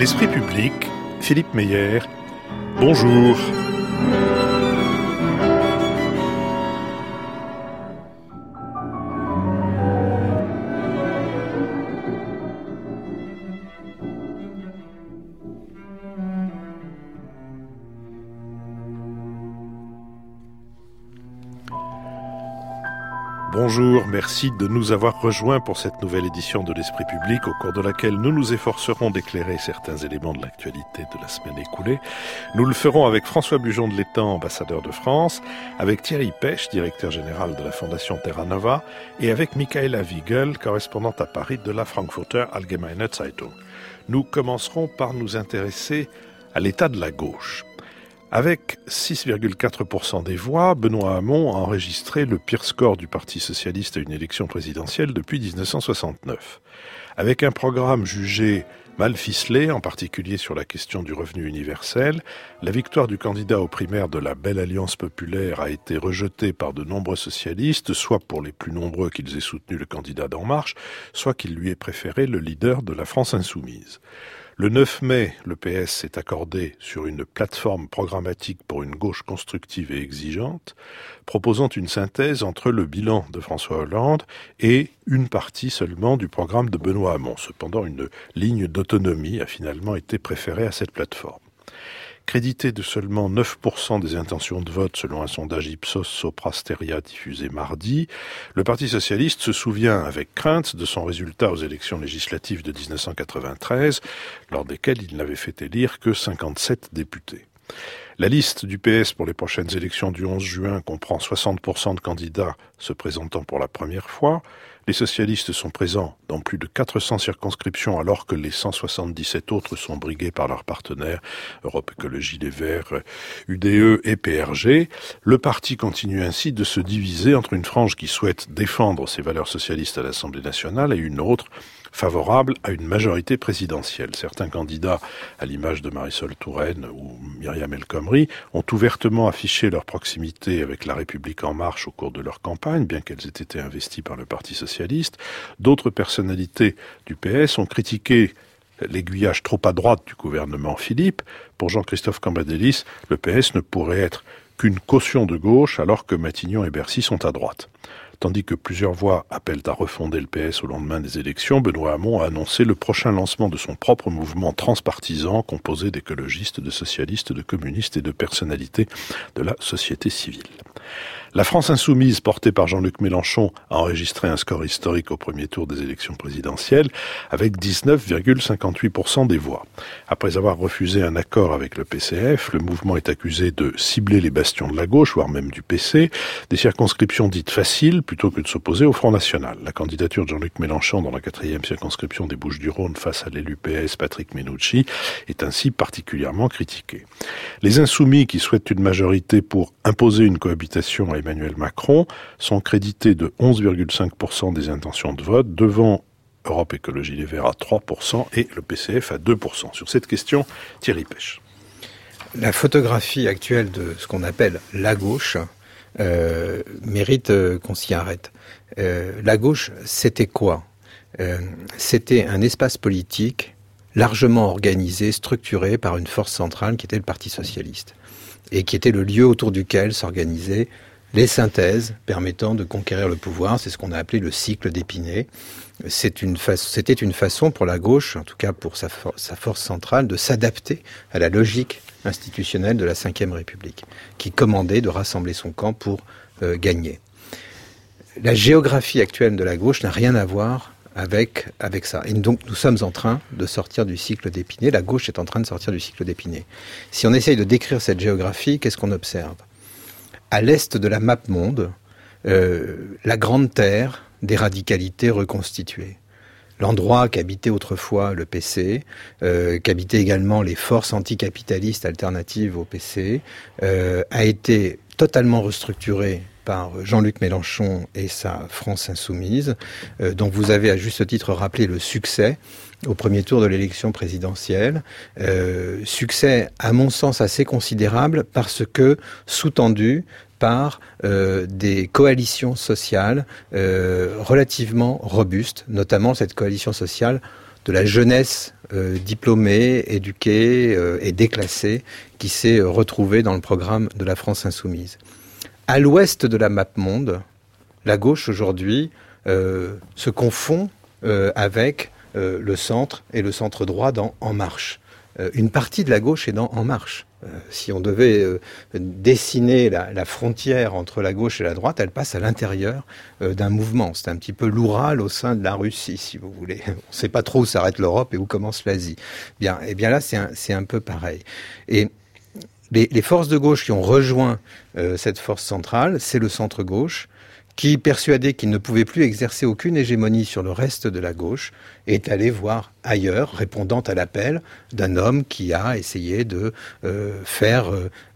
L'Esprit public, Philippe Meyer, bonjour. Bonjour, merci de nous avoir rejoints pour cette nouvelle édition de l'Esprit public au cours de laquelle nous nous efforcerons d'éclairer certains éléments de l'actualité de la semaine écoulée. Nous le ferons avec François Bujon de l'Étang, ambassadeur de France, avec Thierry Pech, directeur général de la Fondation Terra Nova, et avec Michaela Wiegel, correspondante à Paris de la Frankfurter Allgemeine Zeitung. Nous commencerons par nous intéresser à l'état de la gauche. Avec 6,4% des voix, Benoît Hamon a enregistré le pire score du Parti socialiste à une élection présidentielle depuis 1969. Avec un programme jugé mal ficelé, en particulier sur la question du revenu universel, la victoire du candidat aux primaires de la Belle Alliance populaire a été rejetée par de nombreux socialistes, soit pour les plus nombreux qu'ils aient soutenu le candidat d'En Marche, soit qu'ils lui aient préféré le leader de la France insoumise. Le 9 mai, le PS s'est accordé sur une plateforme programmatique pour une gauche constructive et exigeante, proposant une synthèse entre le bilan de François Hollande et une partie seulement du programme de Benoît Hamon. Cependant, une ligne d'autonomie a finalement été préférée à cette plateforme. Crédité de seulement 9% des intentions de vote selon un sondage Ipsos Sopra Steria diffusé mardi, le Parti socialiste se souvient avec crainte de son résultat aux élections législatives de 1993, lors desquelles il n'avait fait élire que 57 députés. La liste du PS pour les prochaines élections du 11 juin comprend 60% de candidats se présentant pour la première fois. Les socialistes sont présents dans plus de 400 circonscriptions alors que les 177 autres sont brigués par leurs partenaires, Europe Écologie Les Verts, UDE et PRG. Le parti continue ainsi de se diviser entre une frange qui souhaite défendre ses valeurs socialistes à l'Assemblée nationale et une autre favorable à une majorité présidentielle. Certains candidats, à l'image de Marisol Touraine ou Myriam El Khomri, ont ouvertement affiché leur proximité avec La République En Marche au cours de leur campagne, bien qu'elles aient été investies par le Parti socialiste. D'autres personnalités du PS ont critiqué l'aiguillage trop à droite du gouvernement Philippe. Pour Jean-Christophe Cambadélis, le PS ne pourrait être qu'une caution de gauche alors que Matignon et Bercy sont à droite. Tandis que plusieurs voix appellent à refonder le PS au lendemain des élections, Benoît Hamon a annoncé le prochain lancement de son propre mouvement transpartisan composé d'écologistes, de socialistes, de communistes et de personnalités de la société civile. La France insoumise, portée par Jean-Luc Mélenchon, a enregistré un score historique au premier tour des élections présidentielles avec 19,58% des voix. Après avoir refusé un accord avec le PCF, le mouvement est accusé de cibler les bastions de la gauche, voire même du PC, des circonscriptions dites faciles plutôt que de s'opposer au Front National. La candidature de Jean-Luc Mélenchon dans la 4e circonscription des Bouches-du-Rhône face à l'élu PS Patrick Menucci est ainsi particulièrement critiquée. Les insoumis qui souhaitent une majorité pour imposer une cohabitation à Emmanuel Macron sont crédités de 11,5% des intentions de vote devant Europe Écologie Les Verts à 3% et le PCF à 2%. Sur cette question, Thierry Pech. La photographie actuelle de ce qu'on appelle la gauche mérite qu'on s'y arrête. La gauche, c'était quoi ? C'était un espace politique largement organisé, structuré par une force centrale qui était le Parti socialiste et qui était le lieu autour duquel s'organisaient les synthèses permettant de conquérir le pouvoir. C'est ce qu'on a appelé le cycle d'Épinay. C'était une façon pour la gauche, en tout cas pour sa force centrale, de s'adapter à la logique institutionnelle de la Ve République, qui commandait de rassembler son camp pour gagner. La géographie actuelle de la gauche n'a rien à voir avec ça. Et donc nous sommes en train de sortir du cycle d'Épinay. La gauche est en train de sortir du cycle d'Épinay. Si on essaye de décrire cette géographie, qu'est-ce qu'on observe ? À l'est de la map monde, la grande terre des radicalités reconstituées. L'endroit qu'habitait autrefois le PC, qu'habitaient également les forces anticapitalistes alternatives au PC, a été totalement restructuré par Jean-Luc Mélenchon et sa France insoumise, dont vous avez à juste titre rappelé le succès au premier tour de l'élection présidentielle. Succès, à mon sens, assez considérable parce que sous-tendu par des coalitions sociales relativement robustes, notamment cette coalition sociale la jeunesse diplômée, éduquée et déclassée qui s'est retrouvée dans le programme de la France insoumise. À l'ouest de la map-monde, la gauche aujourd'hui se confond avec le centre et le centre droit dans En Marche. Une partie de la gauche est dans En Marche. Si on devait dessiner la frontière entre la gauche et la droite, elle passe à l'intérieur d'un mouvement. C'est un petit peu l'Oural au sein de la Russie, si vous voulez. On ne sait pas trop où s'arrête l'Europe et où commence l'Asie. Et bien là, c'est un peu pareil. Et les forces de gauche qui ont rejoint cette force centrale, c'est le centre-gauche, qui, persuadé qu'il ne pouvait plus exercer aucune hégémonie sur le reste de la gauche, est allé voir ailleurs, répondant à l'appel d'un homme qui a essayé de faire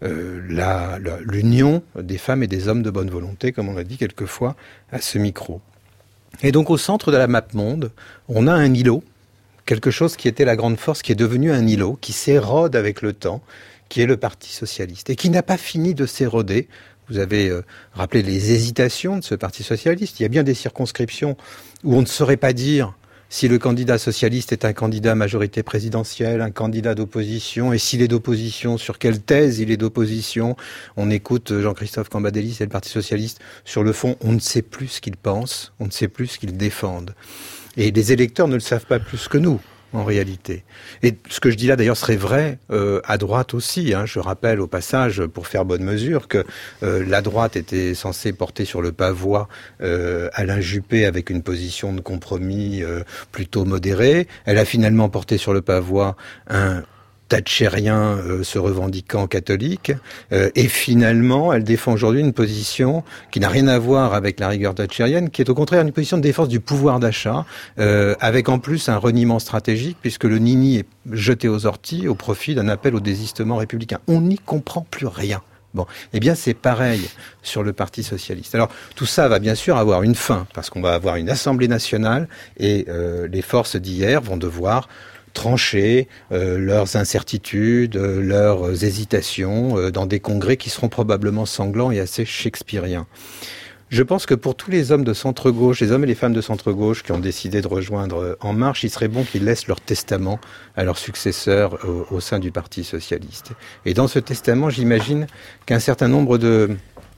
l'union des femmes et des hommes de bonne volonté, comme on l'a dit quelquefois à ce micro. Et donc au centre de la map-monde, on a un îlot, quelque chose qui était la grande force, qui est devenu un îlot, qui s'érode avec le temps, qui est le Parti socialiste, et qui n'a pas fini de s'éroder. Vous avez rappelé les hésitations de ce Parti socialiste. Il y a bien des circonscriptions où on ne saurait pas dire si le candidat socialiste est un candidat à majorité présidentielle, un candidat d'opposition, et s'il est d'opposition, sur quelle thèse il est d'opposition. On écoute Jean-Christophe Cambadélis et le Parti socialiste. Sur le fond, on ne sait plus ce qu'ils pensent, on ne sait plus ce qu'ils défendent. Et les électeurs ne le savent pas plus que nous, en réalité. Et ce que je dis là, d'ailleurs, serait vrai à droite aussi. Je rappelle au passage, pour faire bonne mesure, que la droite était censée porter sur le pavois Alain Juppé avec une position de compromis plutôt modérée. Elle a finalement porté sur le pavois un thatchérien se revendiquant catholique, et finalement elle défend aujourd'hui une position qui n'a rien à voir avec la rigueur thatchérienne, qui est au contraire une position de défense du pouvoir d'achat, avec en plus un reniement stratégique, puisque le nini est jeté aux orties au profit d'un appel au désistement républicain. On n'y comprend plus rien. Bon, eh bien c'est pareil sur le Parti socialiste. Alors tout ça va bien sûr avoir une fin, parce qu'on va avoir une Assemblée nationale, et les forces d'hier vont devoir trancher leurs incertitudes, leurs hésitations dans des congrès qui seront probablement sanglants et assez shakespeariens. Je pense que pour tous les hommes de centre-gauche, les hommes et les femmes de centre-gauche qui ont décidé de rejoindre En Marche, il serait bon qu'ils laissent leur testament à leurs successeurs au sein du Parti socialiste. Et dans ce testament, j'imagine qu'un certain nombre de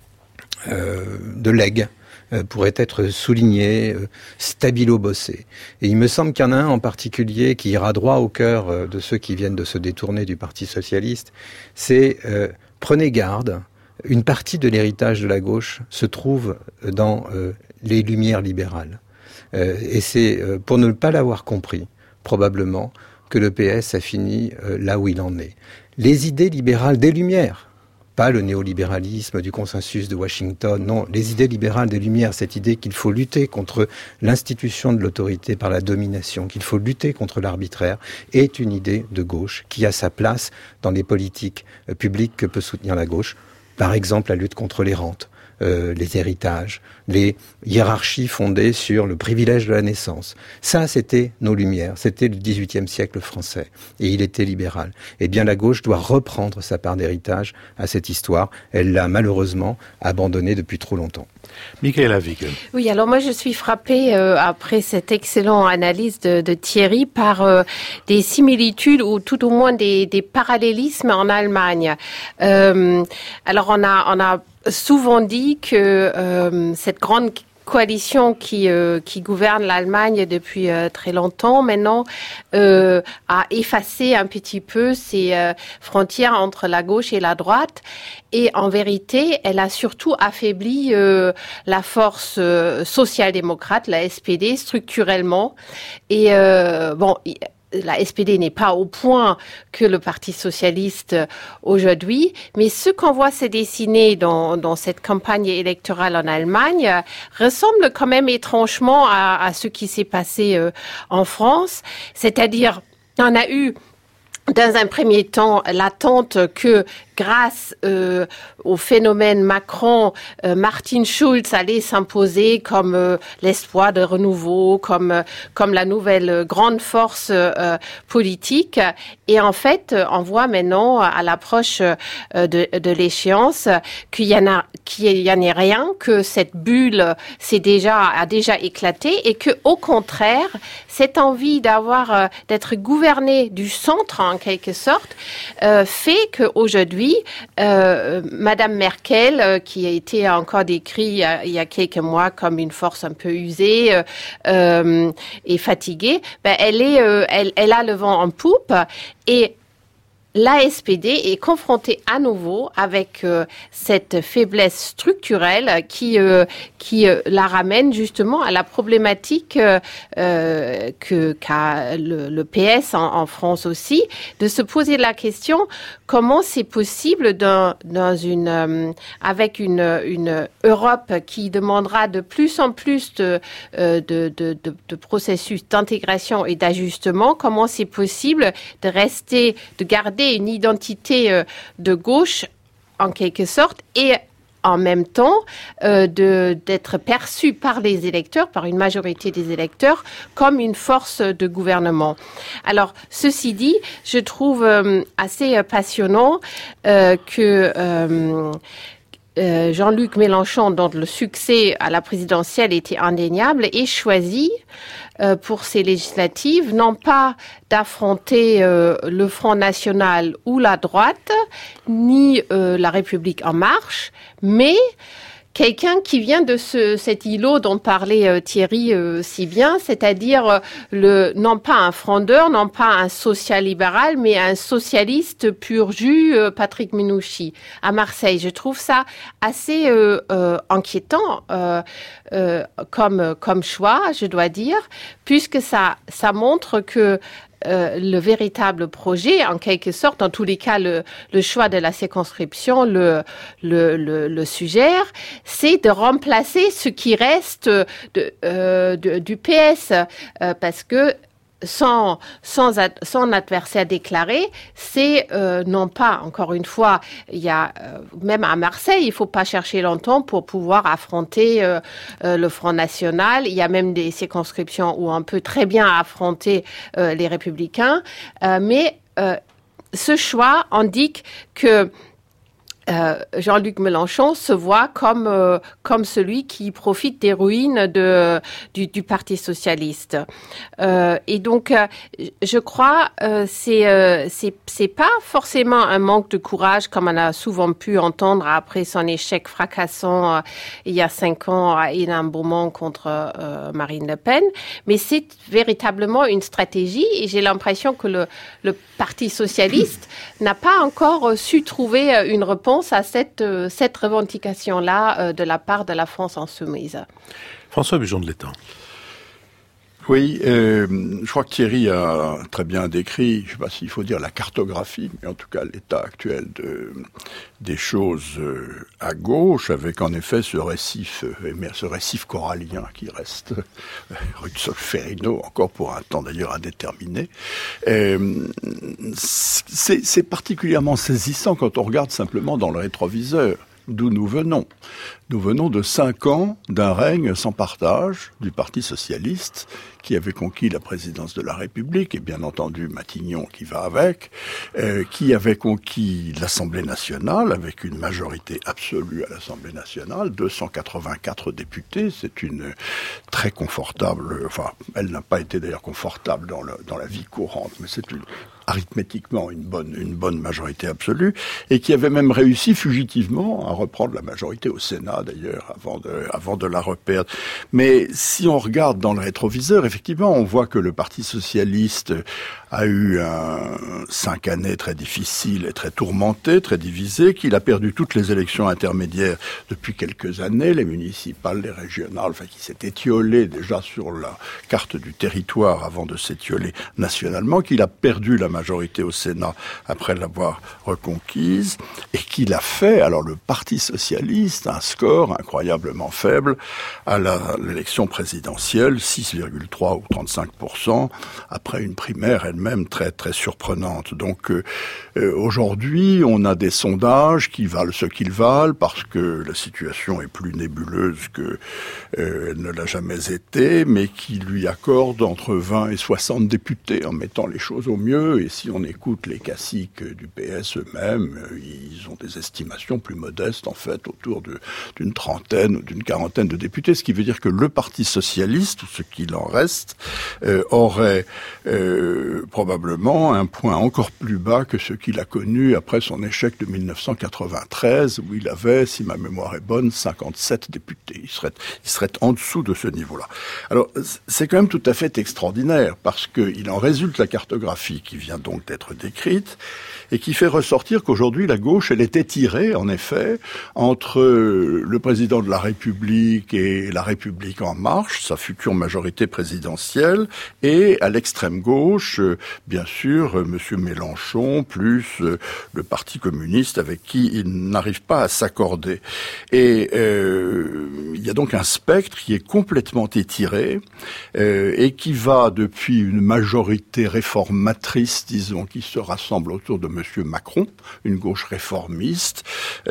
legs pourrait être souligné, stabilo-bossé. Et il me semble qu'il y en a un en particulier qui ira droit au cœur de ceux qui viennent de se détourner du Parti socialiste. C'est prenez garde, une partie de l'héritage de la gauche se trouve dans les Lumières libérales. Et c'est pour ne pas l'avoir compris, probablement, que le PS a fini là où il en est. Les idées libérales des Lumières, pas le néolibéralisme du consensus de Washington, non, les idées libérales des Lumières, cette idée qu'il faut lutter contre l'institution de l'autorité par la domination, qu'il faut lutter contre l'arbitraire, est une idée de gauche qui a sa place dans les politiques publiques que peut soutenir la gauche. Par exemple, la lutte contre les rentes, les héritages, les hiérarchies fondées sur le privilège de la naissance. Ça, c'était nos Lumières, c'était le XVIIIe siècle français, et il était libéral. Eh bien, la gauche doit reprendre sa part d'héritage à cette histoire. Elle l'a malheureusement abandonnée depuis trop longtemps. Michaela Wiegel. Oui, alors moi je suis frappée après cette excellente analyse de Thierry par des similitudes ou tout au moins des parallélismes en Allemagne. Alors on a souvent dit que cette grande coalition qui gouverne l'Allemagne depuis très longtemps maintenant a effacé un petit peu ces frontières entre la gauche et la droite, et en vérité elle a surtout affaibli la force social-démocrate, la SPD, structurellement. Et la SPD n'est pas au point que le Parti socialiste aujourd'hui, mais ce qu'on voit se dessiner dans cette campagne électorale en Allemagne ressemble quand même étrangement à ce qui s'est passé en France. C'est-à-dire, on a eu dans un premier temps l'attente que grâce au phénomène Macron, Martin Schulz allait s'imposer comme l'espoir de renouveau, comme la nouvelle grande force politique. Et en fait, on voit maintenant, à l'approche de l'échéance, qu'il y en a rien, que cette bulle a déjà éclaté, et que, au contraire, cette envie d'être gouverné du centre, en quelque sorte, fait qu'aujourd'hui, Madame Merkel, qui a été encore décrite il y a quelques mois comme une force un peu usée et fatiguée, elle a le vent en poupe, et la SPD est confrontée à nouveau avec cette faiblesse structurelle qui la ramène justement à la problématique qu'a le PS en France aussi, de se poser la question comment c'est possible avec une Europe qui demandera de plus en plus de processus d'intégration et d'ajustement, comment c'est possible de garder une identité de gauche en quelque sorte, et en même temps d'être perçu par les électeurs, par une majorité des électeurs, comme une force de gouvernement. Alors, ceci dit, je trouve assez passionnant que Jean-Luc Mélenchon, dont le succès à la présidentielle était indéniable, ait choisi pour ces législatives, non pas d'affronter le Front National ou la droite, ni la République en marche, mais quelqu'un qui vient de cet îlot dont parlait Thierry si bien, c'est-à-dire non pas un frondeur, non pas un social-libéral, mais un socialiste pur jus, Patrick Mennucci, à Marseille. Je trouve ça assez inquiétant comme choix, je dois dire, puisque ça montre que le véritable projet, en quelque sorte, en tous les cas, le choix de la circonscription le suggère, c'est de remplacer ce qui reste du PS, parce que son adversaire déclaré, c'est non pas, encore une fois, il y a même à Marseille, il faut pas chercher longtemps pour pouvoir affronter le Front National. Il y a même des circonscriptions où on peut très bien affronter les Républicains, mais ce choix indique que Jean-Luc Mélenchon se voit comme celui qui profite des ruines du Parti socialiste. Et donc, je crois, c'est pas forcément un manque de courage comme on a souvent pu entendre après son échec fracassant il y a 5 ans à Hénin-Beaumont contre Marine Le Pen, mais c'est véritablement une stratégie, et j'ai l'impression que le Parti socialiste n'a pas encore su trouver une réponse à cette revendication-là de la part de la France insoumise. François Bujon de l'Étang. Oui, je crois que Thierry a très bien décrit, je ne sais pas s'il faut dire la cartographie, mais en tout cas l'état actuel des choses à gauche, avec en effet ce récif corallien qui reste rue de Solferino, encore pour un temps d'ailleurs indéterminé. C'est particulièrement saisissant quand on regarde simplement dans le rétroviseur d'où nous venons. Nous venons de 5 ans d'un règne sans partage du Parti socialiste qui avait conquis la présidence de la République, et bien entendu Matignon qui va avec, qui avait conquis l'Assemblée nationale avec une majorité absolue à l'Assemblée nationale, 284 députés, c'est une très confortable, enfin elle n'a pas été d'ailleurs confortable dans la vie courante, mais c'est arithmétiquement une bonne majorité absolue, et qui avait même réussi fugitivement à reprendre la majorité au Sénat d'ailleurs avant de la reperdre. Mais si on regarde dans le rétroviseur, effectivement, on voit que le Parti socialiste a eu 5 années très difficiles et très tourmentées, très divisées, qu'il a perdu toutes les élections intermédiaires depuis quelques années, les municipales, les régionales, enfin qui s'est étiolé déjà sur la carte du territoire avant de s'étioler nationalement, qu'il a perdu la majorité au Sénat après l'avoir reconquise, et qu'il a fait, alors le Parti socialiste, un score incroyablement faible à l'élection présidentielle, 6,3 ou 35%, après une primaire elle-même très très surprenante. Donc aujourd'hui, on a des sondages qui valent ce qu'ils valent, parce que la situation est plus nébuleuse que elle ne l'a jamais été, mais qui lui accorde entre 20 et 60 députés, en mettant les choses au mieux. Et si on écoute les caciques du PS eux-mêmes, ils ont des estimations plus modestes, en fait, autour d'une trentaine ou d'une quarantaine de députés, ce qui veut dire que le Parti socialiste, ou ce qu'il en reste, aurait probablement un point encore plus bas que ce qu'il a connu après son échec de 1993, où il avait, si ma mémoire est bonne, 57 députés. Il serait en dessous de ce niveau-là. Alors, c'est quand même tout à fait extraordinaire, parce qu'il en résulte la cartographie qui vient donc d'être décrite, et qui fait ressortir qu'aujourd'hui, la gauche, elle est étirée, en effet, entre le président de la République et la République en marche, sa future majorité présidentielle, et à l'extrême gauche, bien sûr, M. Mélenchon, plus le Parti communiste, avec qui il n'arrive pas à s'accorder. Et il y a donc un spectre qui est complètement étiré, et qui va depuis une majorité réformatrice, disons, qui se rassemble autour de M. Macron, une gauche réformiste,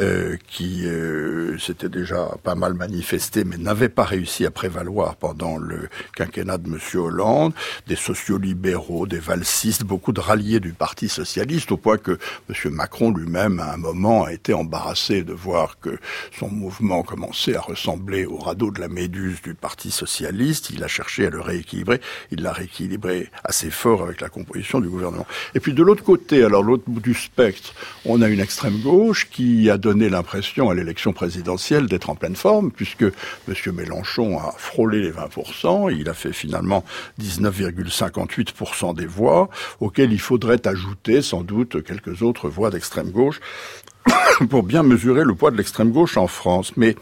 qui s'était déjà pas mal manifestée, mais n'avait pas réussi à prévaloir pendant le quinquennat de M. Hollande, des sociolibéraux, des valsistes, beaucoup de ralliés du Parti socialiste, au point que M. Macron lui-même, à un moment, a été embarrassé de voir que son mouvement commençait à ressembler au radeau de la Méduse du Parti socialiste. Il a cherché à le rééquilibrer. Il l'a rééquilibré assez fort avec la composition du gouvernement. Et puis de l'autre côté, alors l'autre bout du spectre, on a une extrême gauche qui a donné l'impression à l'élection présidentielle d'être en pleine forme, puisque M. Mélenchon a frôlé les 20%. Il a fait finalement 19,58% des voix, auxquelles il faudrait ajouter sans doute quelques autres voix d'extrême gauche pour bien mesurer le poids de l'extrême gauche en France. Mais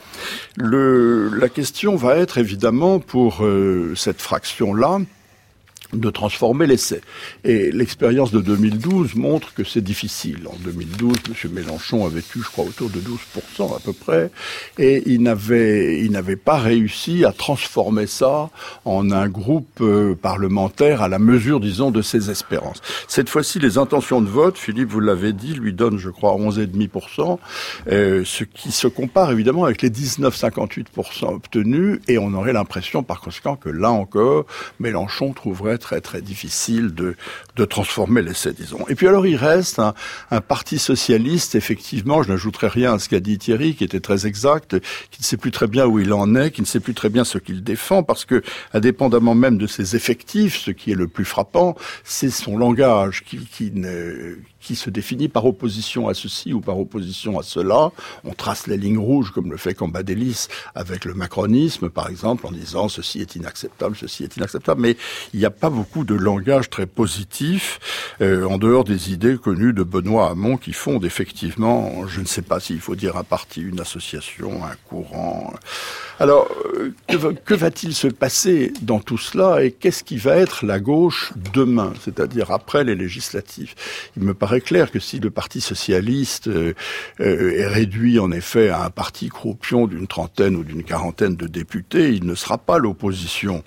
la question va être évidemment pour cette fraction-là de transformer l'essai. Et l'expérience de 2012 montre que c'est difficile. En 2012, M. Mélenchon avait eu, je crois, autour de 12% à peu près, et il n'avait pas réussi à transformer ça en un groupe parlementaire à la mesure, disons, de ses espérances. Cette fois-ci, les intentions de vote, Philippe, vous l'avez dit, lui donnent, je crois, 11,5%, ce qui se compare évidemment avec les 19,58% obtenus, et on aurait l'impression, par conséquent, que là encore, Mélenchon trouverait très très difficile de transformer l'essai, disons. Et puis alors il reste un Parti socialiste, effectivement, je n'ajouterai rien à ce qu'a dit Thierry, qui était très exact, qui ne sait plus très bien où il en est, qui ne sait plus très bien ce qu'il défend, parce que, indépendamment même de ses effectifs, ce qui est le plus frappant, c'est son langage qui se définit par opposition à ceci ou par opposition à cela. On trace les lignes rouges, comme le fait Cambadélis avec le macronisme, par exemple, en disant ceci est inacceptable, ceci est inacceptable. Mais il n'y a pas beaucoup de langage très positif, en dehors des idées connues de Benoît Hamon, qui fondent effectivement, je ne sais pas s'il faut dire un parti, une association, un courant. Alors, que va-t-il se passer dans tout cela, et qu'est-ce qui va être la gauche demain, c'est-à-dire après les législatives? Il me paraît clair que si le Parti socialiste est réduit en effet à un parti croupion d'une trentaine ou d'une quarantaine de députés, il ne sera pas l'opposition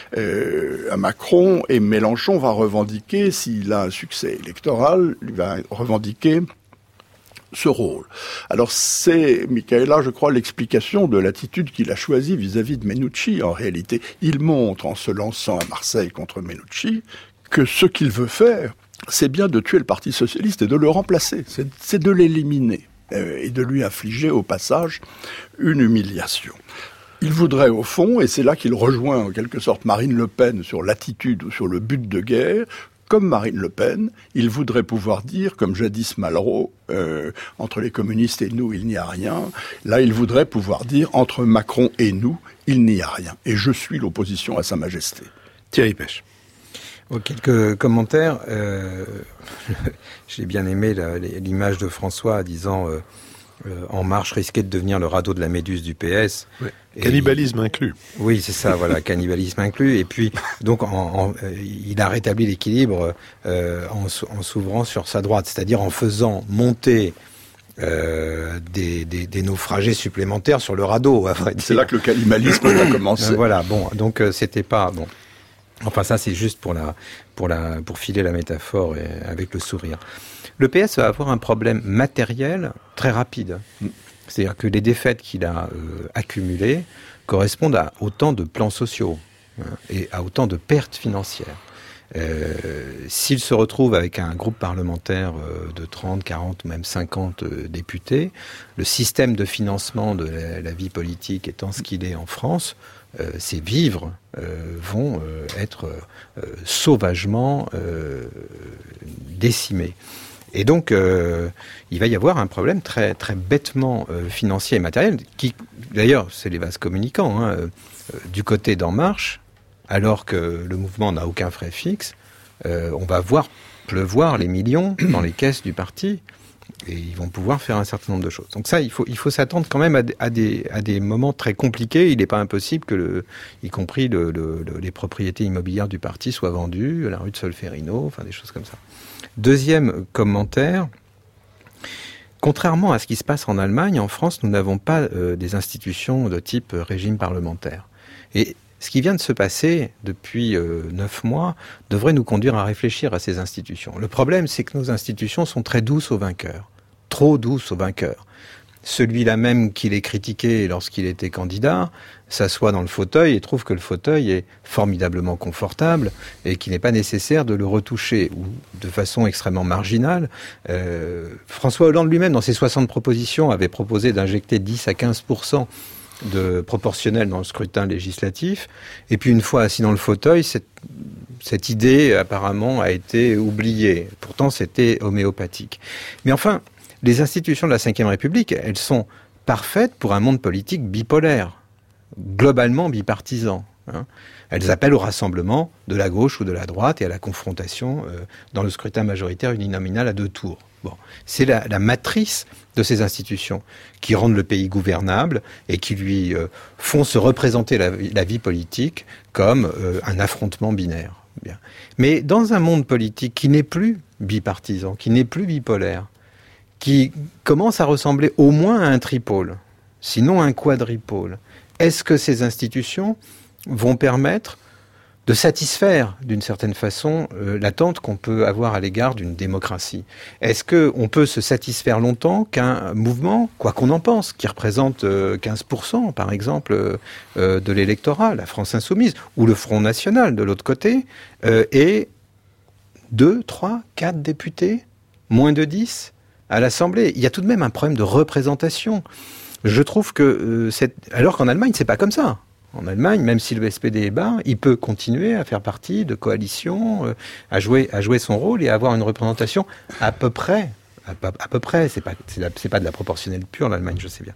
à Macron, et Mélenchon va revendiquer, s'il a un succès électoral, il va revendiquer ce rôle. Alors c'est, Michaela, je crois, l'explication de l'attitude qu'il a choisie vis-à-vis de Menucci. En réalité, il montre, en se lançant à Marseille contre Menucci, que ce qu'il veut faire, c'est bien de tuer le Parti socialiste et de le remplacer. C'est de l'éliminer et de lui infliger au passage une humiliation. Il voudrait au fond, et c'est là qu'il rejoint en quelque sorte Marine Le Pen sur l'attitude ou sur le but de guerre, comme Marine Le Pen, il voudrait pouvoir dire, comme jadis Malraux, entre les communistes et nous, il n'y a rien. Là, il voudrait pouvoir dire, entre Macron et nous, il n'y a rien. Et je suis l'opposition à Sa Majesté. Thierry Pêche. Quelques commentaires. J'ai bien aimé l'image de François disant En Marche risquait de devenir le radeau de la Méduse du PS. Ouais. Cannibalisme inclus. Oui, c'est ça, voilà, cannibalisme inclus. Et puis, donc, il a rétabli l'équilibre en s'ouvrant sur sa droite, c'est-à-dire en faisant monter des naufragés supplémentaires sur le radeau, à vrai dire. C'est là que le cannibalisme a commencé. Voilà, bon, donc c'était pas bon. Enfin, ça, c'est juste pour filer la métaphore avec le sourire. Le PS va avoir un problème matériel très rapide. C'est-à-dire que les défaites qu'il a accumulées correspondent à autant de plans sociaux et à autant de pertes financières. S'il se retrouve avec un groupe parlementaire de 30, 40, même 50 députés, le système de financement de la vie politique étant ce qu'il est en France, ces vivres vont être sauvagement décimés. Et donc, il va y avoir un problème très, très bêtement financier et matériel, qui, d'ailleurs, c'est les vases communicants, du côté d'En Marche, alors que le mouvement n'a aucun frais fixe, on va voir pleuvoir les millions dans les caisses du parti, et ils vont pouvoir faire un certain nombre de choses. Donc ça, il faut s'attendre quand même à des moments très compliqués. Il n'est pas impossible que, y compris les propriétés immobilières du parti soient vendues, la rue de Solferino, enfin des choses comme ça. Deuxième commentaire, contrairement à ce qui se passe en Allemagne, en France, nous n'avons pas des institutions de type régime parlementaire. Et ce qui vient de se passer depuis 9 mois devrait nous conduire à réfléchir à ces institutions. Le problème, c'est que nos institutions sont très douces aux vainqueurs, trop douces aux vainqueurs. Celui-là même qui les critiquait lorsqu'il était candidat s'assoit dans le fauteuil et trouve que le fauteuil est formidablement confortable et qu'il n'est pas nécessaire de le retoucher, ou de façon extrêmement marginale. François Hollande lui-même, dans ses 60 propositions, avait proposé d'injecter 10 à 15% de proportionnel dans le scrutin législatif. Et puis une fois assis dans le fauteuil, cette idée apparemment a été oubliée. Pourtant, c'était homéopathique. Mais enfin, les institutions de la Ve République, elles sont parfaites pour un monde politique bipolaire, globalement bipartisan. Elles appellent au rassemblement de la gauche ou de la droite et à la confrontation dans le scrutin majoritaire uninominal à 2 tours. Bon, c'est la matrice de ces institutions qui rendent le pays gouvernable et qui lui font se représenter la vie politique comme un affrontement binaire. Bien. Mais dans un monde politique qui n'est plus bipartisan, qui n'est plus bipolaire, qui commence à ressembler au moins à un tripôle, sinon un quadripôle, est-ce que ces institutions vont permettre de satisfaire, d'une certaine façon, l'attente qu'on peut avoir à l'égard d'une démocratie? Est-ce qu'on peut se satisfaire longtemps qu'un mouvement, quoi qu'on en pense, qui représente 15%, par exemple, de l'électorat, la France Insoumise, ou le Front National, de l'autre côté, ait 2, 3, 4 députés, moins de 10 à l'Assemblée? Il y a tout de même un problème de représentation. Je trouve que, alors qu'en Allemagne, c'est pas comme ça. En Allemagne, même si le SPD est bas, il peut continuer à faire partie de coalitions, à jouer son rôle et à avoir une représentation à peu près. C'est pas de la proportionnelle pure, l'Allemagne, je sais bien.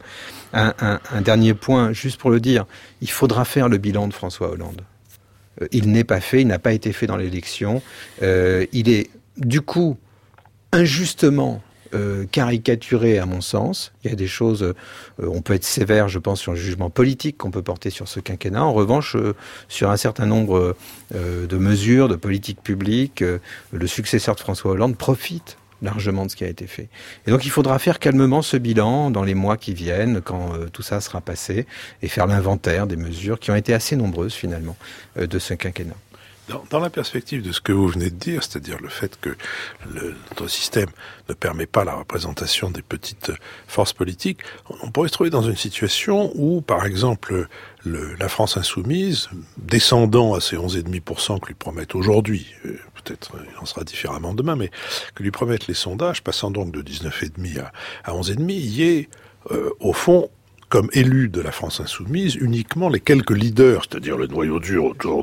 Un dernier point, juste pour le dire, il faudra faire le bilan de François Hollande. Il n'est pas fait, il n'a pas été fait dans l'élection. Il est, du coup, injustement caricaturé à mon sens. Il y a des choses, on peut être sévère, je pense, sur le jugement politique qu'on peut porter sur ce quinquennat. En revanche, sur un certain nombre de mesures, de politiques publiques, le successeur de François Hollande profite largement de ce qui a été fait. Et donc il faudra faire calmement ce bilan dans les mois qui viennent, quand tout ça sera passé, et faire l'inventaire des mesures qui ont été assez nombreuses finalement de ce quinquennat. Dans la perspective de ce que vous venez de dire, c'est-à-dire le fait que notre système ne permet pas la représentation des petites forces politiques, on pourrait se trouver dans une situation où, par exemple, la France Insoumise, descendant à ces 11,5% que lui promettent aujourd'hui, peut-être il en sera différemment demain, mais que lui promettent les sondages, passant donc de 19,5 à 11,5, y ait, au fond, comme élu de la France Insoumise, uniquement les quelques leaders, c'est-à-dire le noyau dur autour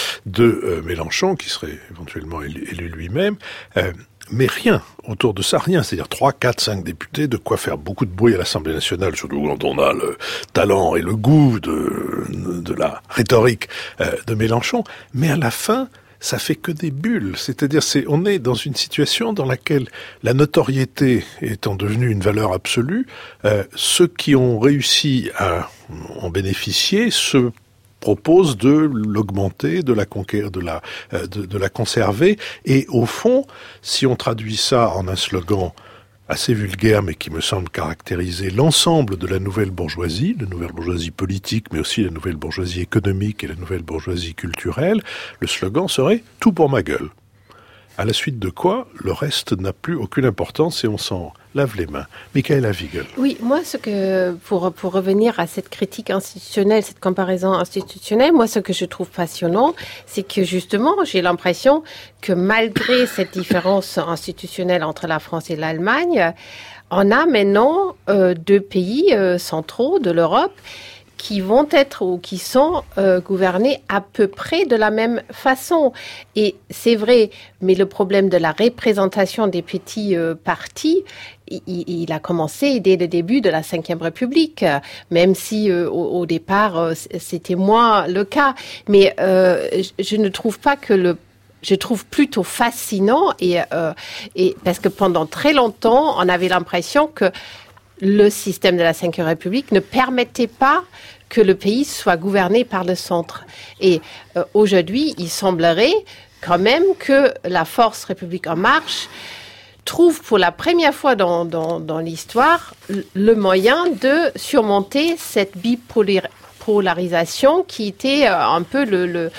de Mélenchon, qui serait éventuellement élu lui-même, mais rien autour de ça, rien. C'est-à-dire 3, 4, 5 députés, de quoi faire beaucoup de bruit à l'Assemblée nationale, surtout quand on a le talent et le goût de la rhétorique de Mélenchon. Mais à la fin, ça fait que des bulles. C'est-à-dire, on est dans une situation dans laquelle la notoriété étant devenue une valeur absolue, ceux qui ont réussi à en bénéficier se proposent de l'augmenter, de la conquérir, de la conserver. Et au fond, si on traduit ça en un slogan assez vulgaire, mais qui me semble caractériser l'ensemble de la nouvelle bourgeoisie politique, mais aussi la nouvelle bourgeoisie économique et la nouvelle bourgeoisie culturelle, le slogan serait « tout pour ma gueule ». À la suite de quoi, le reste n'a plus aucune importance et on s'en lave les mains. Michaela Wiegel. Oui, moi, pour revenir à cette critique institutionnelle, cette comparaison institutionnelle, moi, ce que je trouve passionnant, c'est que justement, j'ai l'impression que malgré cette différence institutionnelle entre la France et l'Allemagne, on a maintenant deux pays centraux de l'Europe qui vont être ou qui sont gouvernés à peu près de la même façon. Et c'est vrai, mais le problème de la représentation des petits partis, il a commencé dès le début de la Ve République, même si au départ, c'était moins le cas. Mais je ne trouve pas que je trouve plutôt fascinant et parce que pendant très longtemps, on avait l'impression que le système de la Ve République ne permettait pas que le pays soit gouverné par le centre. Et aujourd'hui, il semblerait quand même que la force République en marche trouve pour la première fois dans l'histoire le moyen de surmonter cette bipolarisation qui était un peu le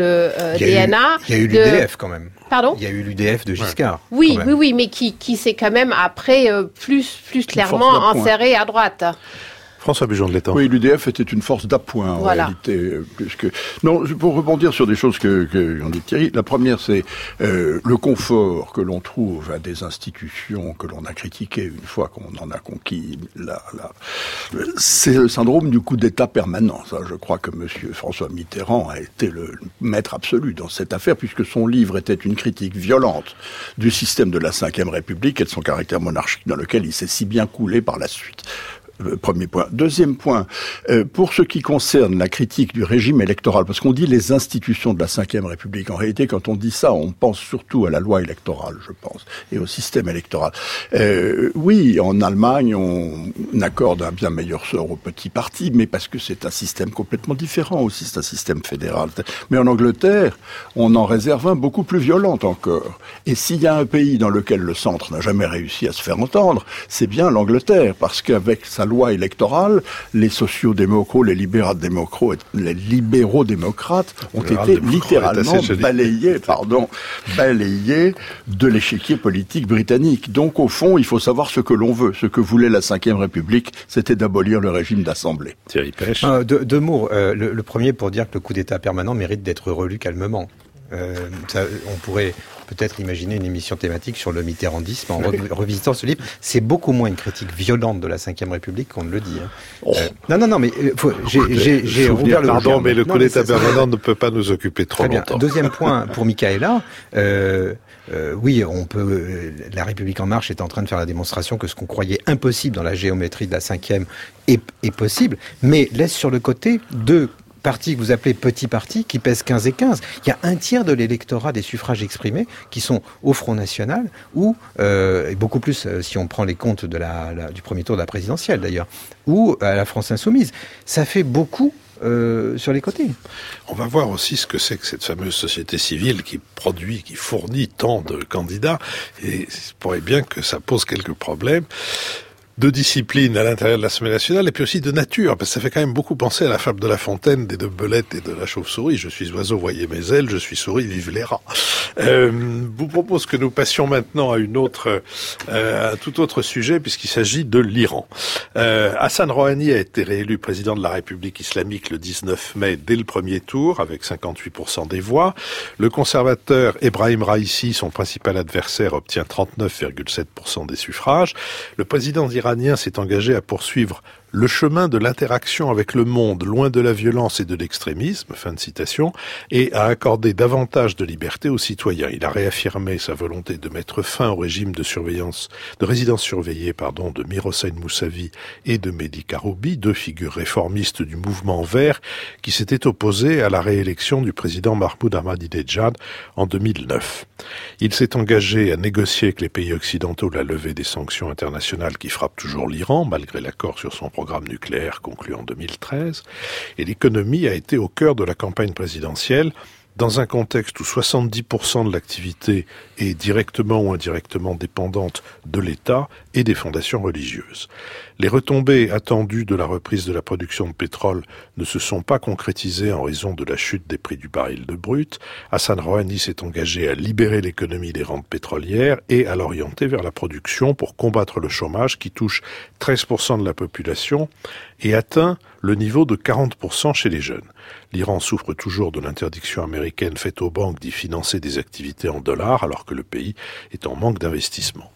DNA. Il y a eu l'UDF quand même. Pardon ? Il y a eu l'UDF de Giscard. Oui, mais qui s'est quand même après plus clairement inséré à droite. François Bujon de l'Étang. Oui, l'UDF était une force d'appoint en réalité. Non, pour rebondir sur des choses que dit Thierry, la première c'est le confort que l'on trouve à des institutions que l'on a critiquées une fois qu'on en a conquis. C'est le syndrome du coup d'État permanent. Ça, je crois que Monsieur François Mitterrand a été le maître absolu dans cette affaire, puisque son livre était une critique violente du système de la Ve République et de son caractère monarchique dans lequel il s'est si bien coulé par la suite. Premier point. Deuxième point, pour ce qui concerne la critique du régime électoral, parce qu'on dit les institutions de la Ve République, en réalité, quand on dit ça, on pense surtout à la loi électorale, je pense, et au système électoral. Oui, en Allemagne, on accorde un bien meilleur sort aux petits partis, mais parce que c'est un système complètement différent aussi, c'est un système fédéral. Mais en Angleterre, on en réserve un beaucoup plus violent encore. Et s'il y a un pays dans lequel le centre n'a jamais réussi à se faire entendre, c'est bien l'Angleterre, parce qu'avec sa loi électorale, les sociaux-démocrates, les libéraux-démocrates ont été littéralement balayés de l'échiquier politique britannique. Donc, au fond, il faut savoir ce que l'on veut. Ce que voulait la Ve République, c'était d'abolir le régime d'assemblée. Thierry Pêche. Deux mots. Le premier pour dire que le coup d'État permanent mérite d'être relu calmement. On pourrait peut-être imaginer une émission thématique sur le mitterrandisme en revisitant ce livre. C'est beaucoup moins une critique violente de la Ve République qu'on ne le dit. Non, mais j'ai rouvert le... Pardon, mais le coup d'État permanent ne peut pas nous occuper trop longtemps. Deuxième point pour Michaela. Oui, la République en marche est en train de faire la démonstration que ce qu'on croyait impossible dans la géométrie de la Ve est possible, mais laisse sur le côté deux partis que vous appelez petits partis qui pèsent 15 et 15. Il y a un tiers de l'électorat des suffrages exprimés qui sont au Front National ou, et beaucoup plus si on prend les comptes du premier tour de la présidentielle d'ailleurs, ou à la France Insoumise. Ça fait beaucoup sur les côtés. On va voir aussi ce que c'est que cette fameuse société civile qui fournit tant de candidats, et il pourrait bien que ça pose quelques problèmes de discipline à l'intérieur de l'Assemblée nationale et puis aussi de nature, parce que ça fait quand même beaucoup penser à la fable de La Fontaine, des deux belettes et de la chauve-souris. Je suis oiseau, voyez mes ailes, je suis souris, vive les rats. Vous propose que nous passions maintenant à un tout autre sujet, puisqu'il s'agit de l'Iran. Hassan Rouhani a été réélu président de la République islamique le 19 mai dès le premier tour, avec 58% des voix. Le conservateur Ebrahim Raïssi, son principal adversaire, obtient 39,7% des suffrages. Le président iranien s'est engagé à poursuivre le chemin de l'interaction avec le monde, loin de la violence et de l'extrémisme, fin de citation, et a accordé davantage de liberté aux citoyens. Il a réaffirmé sa volonté de mettre fin au régime de résidence surveillée, de Mir Hossein Moussavi et de Mehdi Karoubi, deux figures réformistes du mouvement vert qui s'étaient opposées à la réélection du président Mahmoud Ahmadinejad en 2009. Il s'est engagé à négocier avec les pays occidentaux la levée des sanctions internationales qui frappent toujours l'Iran, malgré l'accord sur son programme nucléaire conclu en 2013. Et l'économie a été au cœur de la campagne présidentielle, dans un contexte où 70% de l'activité est directement ou indirectement dépendante de l'État et des fondations religieuses. Les retombées attendues de la reprise de la production de pétrole ne se sont pas concrétisées en raison de la chute des prix du baril de brut. Hassan Rouhani s'est engagé à libérer l'économie des rentes pétrolières et à l'orienter vers la production pour combattre le chômage qui touche 13% de la population et atteint le niveau de 40% chez les jeunes. L'Iran souffre toujours de l'interdiction américaine faite aux banques d'y financer des activités en dollars alors que le pays est en manque d'investissement.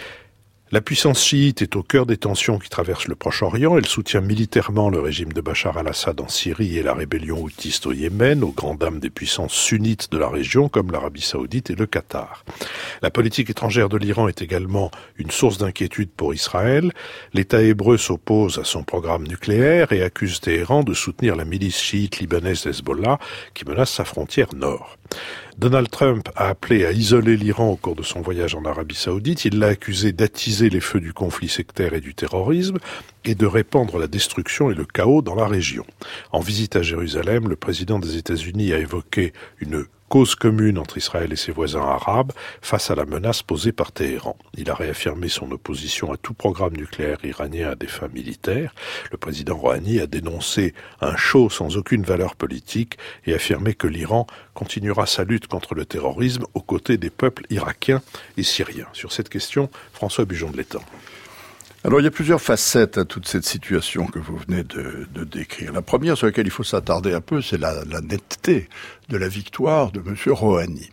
La puissance chiite est au cœur des tensions qui traversent le Proche-Orient. Elle soutient militairement le régime de Bachar al-Assad en Syrie et la rébellion houtiste au Yémen, aux grandes dames des puissances sunnites de la région comme l'Arabie saoudite et le Qatar. La politique étrangère de l'Iran est également une source d'inquiétude pour Israël. L'État hébreu s'oppose à son programme nucléaire et accuse Téhéran de soutenir la milice chiite libanaise Hezbollah qui menace sa frontière nord. Donald Trump a appelé à isoler l'Iran au cours de son voyage en Arabie saoudite. Il l'a accusé d'attiser les feux du conflit sectaire et du terrorisme et de répandre la destruction et le chaos dans la région. En visite à Jérusalem, le président des États-Unis a évoqué une cause commune entre Israël et ses voisins arabes face à la menace posée par Téhéran. Il a réaffirmé son opposition à tout programme nucléaire iranien à des fins militaires. Le président Rouhani a dénoncé un show sans aucune valeur politique et affirmé que l'Iran continuera sa lutte contre le terrorisme aux côtés des peuples irakiens et syriens. Sur cette question, François Bujon de l'Étang. Alors, il y a plusieurs facettes à toute cette situation que vous venez de décrire. La première sur laquelle il faut s'attarder un peu, c'est la netteté de la victoire de M. Rouhani.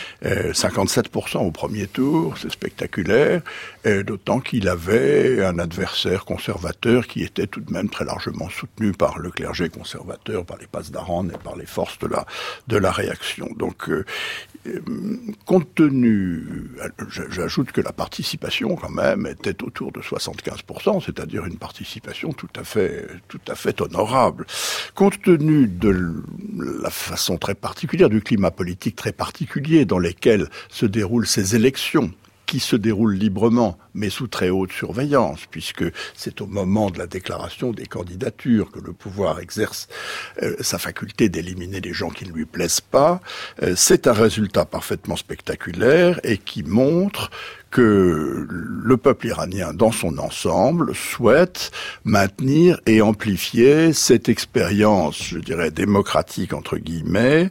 57% au premier tour, c'est spectaculaire, d'autant qu'il avait un adversaire conservateur qui était tout de même très largement soutenu par le clergé conservateur, par les Pasdaran et par les forces de la réaction. Donc, compte tenu, j'ajoute que la participation quand même était autour de 75%, c'est-à-dire une participation tout à fait honorable. Compte tenu de la façon très particulière, du climat politique très particulier dans lesquels se déroulent ces élections, qui se déroule librement, mais sous très haute surveillance, puisque c'est au moment de la déclaration des candidatures que le pouvoir exerce sa faculté d'éliminer les gens qui ne lui plaisent pas. C'est un résultat parfaitement spectaculaire et qui montre que le peuple iranien dans son ensemble souhaite maintenir et amplifier cette expérience, je dirais, démocratique entre guillemets,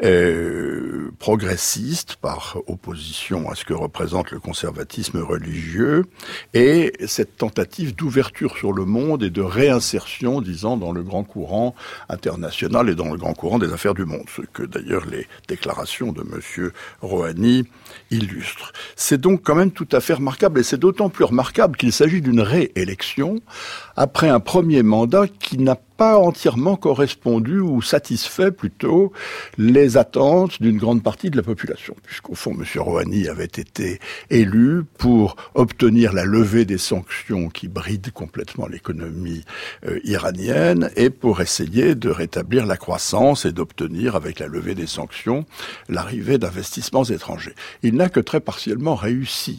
progressiste par opposition à ce que représente le conservatisme religieux, et cette tentative d'ouverture sur le monde et de réinsertion, disons, dans le grand courant international et dans le grand courant des affaires du monde, ce que d'ailleurs les déclarations de M. Rouhani illustrent. C'est donc quand même tout à fait remarquable, et c'est d'autant plus remarquable qu'il s'agit d'une réélection après un premier mandat qui n'a pas entièrement correspondu ou satisfait plutôt les attentes d'une grande partie de la population, puisqu'au fond, M. Rouhani avait été élu pour obtenir la levée des sanctions qui brident complètement l'économie iranienne et pour essayer de rétablir la croissance et d'obtenir, avec la levée des sanctions, l'arrivée d'investissements étrangers. Il n'a que très partiellement réussi.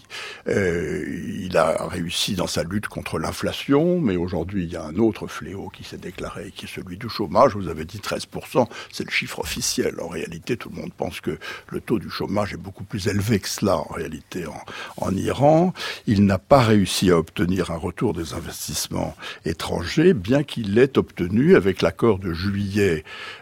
Il a réussi dans sa lutte contre l'inflation, mais aujourd'hui, il y a un autre fléau qui s'est déclaré, qui est celui du chômage. Vous avez dit 13%, c'est le chiffre officiel. En réalité, tout le monde pense que le taux du chômage est beaucoup plus élevé que cela, en réalité, en Iran. Il n'a pas réussi à obtenir un retour des investissements étrangers, bien qu'il l'ait obtenu avec l'accord de juillet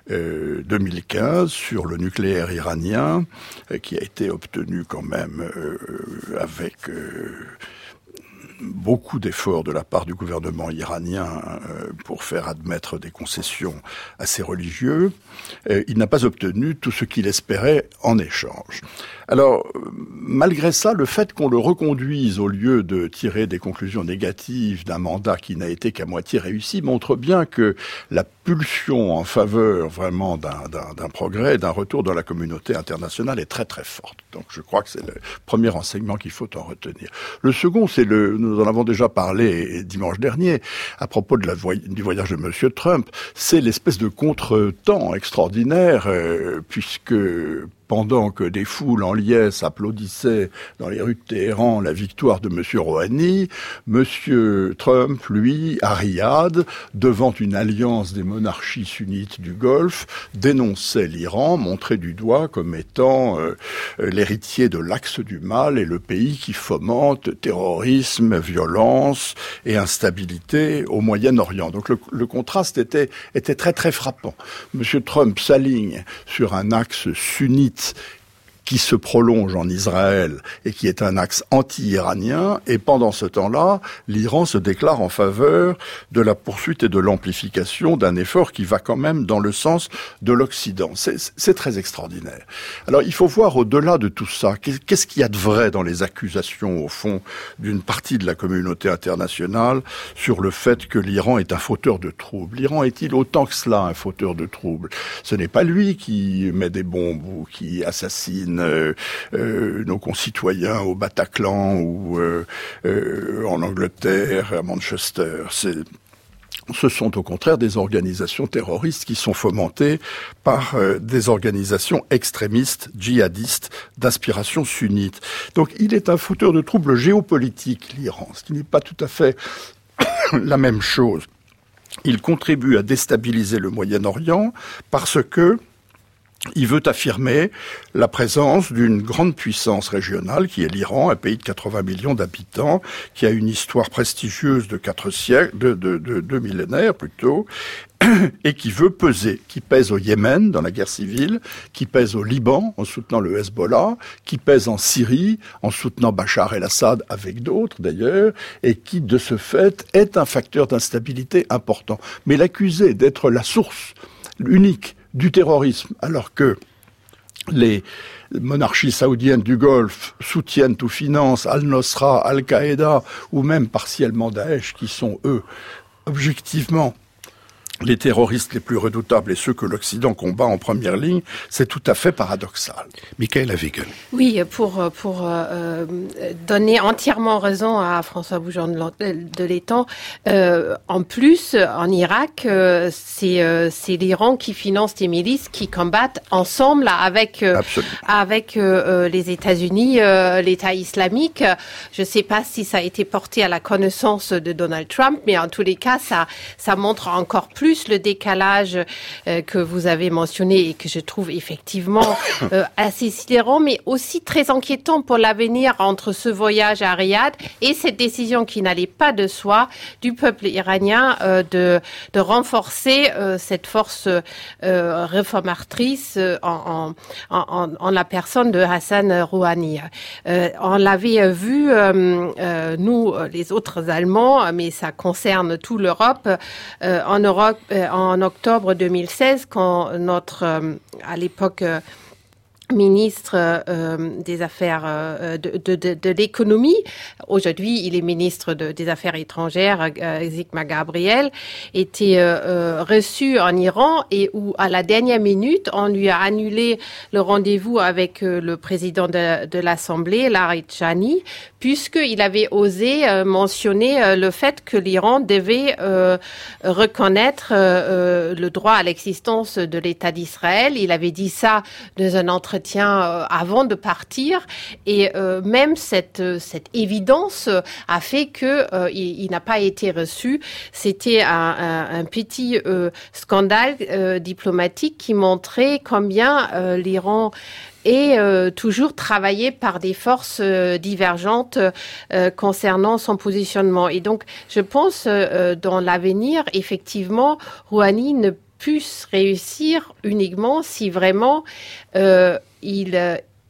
2015 sur le nucléaire iranien, qui a été obtenu quand même avec beaucoup d'efforts de la part du gouvernement iranien pour faire admettre des concessions à ces religieux. Il n'a pas obtenu tout ce qu'il espérait en échange. Alors, malgré ça, le fait qu'on le reconduise au lieu de tirer des conclusions négatives d'un mandat qui n'a été qu'à moitié réussi montre bien que la pulsion en faveur vraiment d'un progrès, d'un retour dans la communauté internationale est très très forte. Donc je crois que c'est le premier enseignement qu'il faut en retenir. Le second, nous en avons déjà parlé dimanche dernier, à propos du voyage de Monsieur Trump, c'est l'espèce de contretemps extraordinaire, puisque pendant que des foules en liesse applaudissaient dans les rues de Téhéran la victoire de M. Rouhani, M. Trump, lui, à Riyad, devant une alliance des monarchies sunnites du Golfe, dénonçait l'Iran, montrait du doigt comme étant l'héritier de l'axe du mal et le pays qui fomente terrorisme, violence et instabilité au Moyen-Orient. Donc le contraste était très très frappant. M. Trump s'aligne sur un axe sunnite qui se prolonge en Israël et qui est un axe anti-iranien, et pendant ce temps-là, l'Iran se déclare en faveur de la poursuite et de l'amplification d'un effort qui va quand même dans le sens de l'Occident. C'est très extraordinaire. Alors il faut voir au-delà de tout ça, qu'est-ce qu'il y a de vrai dans les accusations, au fond, d'une partie de la communauté internationale sur le fait que l'Iran est un fauteur de troubles. L'Iran est-il autant que cela un fauteur de troubles? Ce n'est pas lui qui met des bombes ou qui assassine nos concitoyens au Bataclan ou en Angleterre, à Manchester. Ce sont au contraire des organisations terroristes qui sont fomentées par des organisations extrémistes, djihadistes, d'inspiration sunnite. Donc il est un fauteur de troubles géopolitiques, l'Iran, ce qui n'est pas tout à fait la même chose. Il contribue à déstabiliser le Moyen-Orient parce que il veut affirmer la présence d'une grande puissance régionale qui est l'Iran, un pays de 80 millions d'habitants, qui a une histoire prestigieuse de 4 siècles, de 2 millénaires plutôt, et qui veut peser, qui pèse au Yémen dans la guerre civile, qui pèse au Liban en soutenant le Hezbollah, qui pèse en Syrie en soutenant Bachar el-Assad avec d'autres d'ailleurs, et qui de ce fait est un facteur d'instabilité important. Mais l'accuser d'être la source unique du terrorisme, alors que les monarchies saoudiennes du Golfe soutiennent ou financent Al-Nosra, Al-Qaïda ou même partiellement Daesh, qui sont, eux, objectivement les terroristes les plus redoutables et ceux que l'Occident combat en première ligne, c'est tout à fait paradoxal. Michaëla Wiegel. Oui, pour donner entièrement raison à François Bujon de l'Étang, en plus, en Irak, c'est l'Iran qui finance des milices qui combattent ensemble avec les États-Unis, l'État islamique. Je ne sais pas si ça a été porté à la connaissance de Donald Trump, mais en tous les cas, ça montre encore plus le décalage que vous avez mentionné et que je trouve effectivement assez sidérant, mais aussi très inquiétant pour l'avenir entre ce voyage à Riyad et cette décision qui n'allait pas de soi du peuple iranien de renforcer cette force réformatrice en la personne de Hassan Rouhani. On l'avait vu, nous, les autres Allemands, mais ça concerne toute l'Europe, en Europe, en octobre 2016, quand notre, à l'époque, ministre des Affaires de l'économie. Aujourd'hui, il est ministre des Affaires étrangères, Sigmar Gabriel, était reçu en Iran et où, à la dernière minute, on lui a annulé le rendez-vous avec le président de l'Assemblée, Larijani, puisqu'il avait osé mentionner le fait que l'Iran devait reconnaître le droit à l'existence de l'État d'Israël. Il avait dit ça dans un entretien avant de partir, et même cette évidence a fait que il n'a pas été reçu. C'était un petit scandale diplomatique qui montrait combien l'Iran est toujours travaillé par des forces divergentes concernant son positionnement. Et donc, je pense, dans l'avenir, effectivement, Rouhani ne puisse réussir uniquement si vraiment il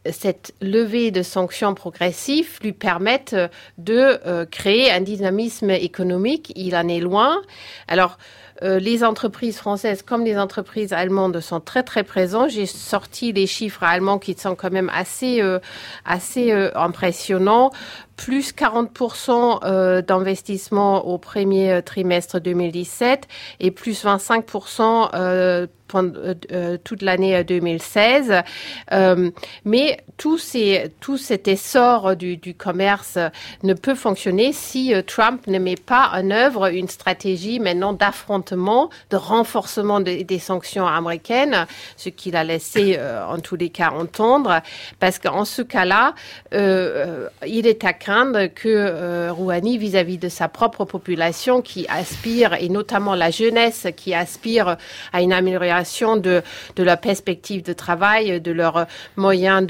cette levée de sanctions progressives lui permette de créer un dynamisme économique. Il en est loin. Alors, les entreprises françaises comme les entreprises allemandes sont très très présentes. J'ai sorti les chiffres allemands qui sont quand même assez impressionnants. Plus 40% d'investissement au premier trimestre 2017 et plus 25% toute l'année 2016. Mais tout cet essor du commerce ne peut fonctionner si Trump ne met pas en œuvre une stratégie maintenant d'affrontement, de renforcement des sanctions américaines, ce qu'il a laissé en tous les cas entendre, parce qu'en ce cas-là, il est à craindre que Rouhani, vis-à-vis de sa propre population qui aspire, et notamment la jeunesse qui aspire à une amélioration de leur perspective de travail, de leurs moyens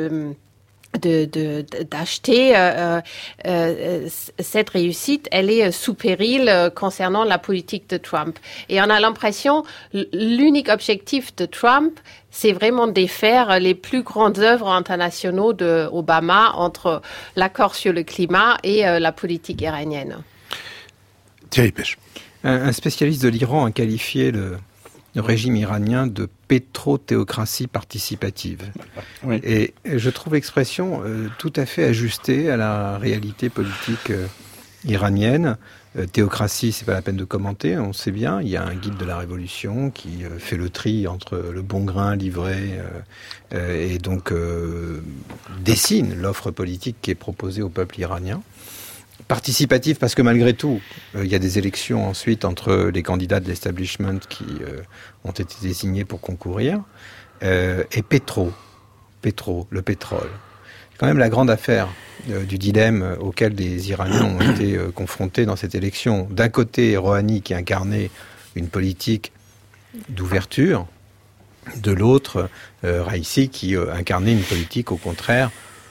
d'acheter, cette réussite, elle est sous péril concernant la politique de Trump. Et on a l'impression, l'unique objectif de Trump, c'est vraiment défaire les plus grandes œuvres internationaux de Obama entre l'accord sur le climat et la politique iranienne. Thierry Pêche. Un spécialiste de l'Iran a qualifié le régime iranien de pétrothéocratie participative. Oui. Et je trouve l'expression tout à fait ajustée à la réalité politique iranienne. Théocratie, c'est pas la peine de commenter, on sait bien. Il y a un guide de la révolution qui fait le tri entre le bon grain livré et donc dessine l'offre politique qui est proposée au peuple iranien. Participatif parce que malgré tout, il y a des élections ensuite entre les candidats de l'establishment qui ont été désignés pour concourir, et le pétrole. C'est quand même la grande affaire du dilemme auquel les Iraniens ont été confrontés dans cette élection. D'un côté, Rouhani qui incarnait une politique d'ouverture, de l'autre, Raïssi qui incarnait une politique au contraire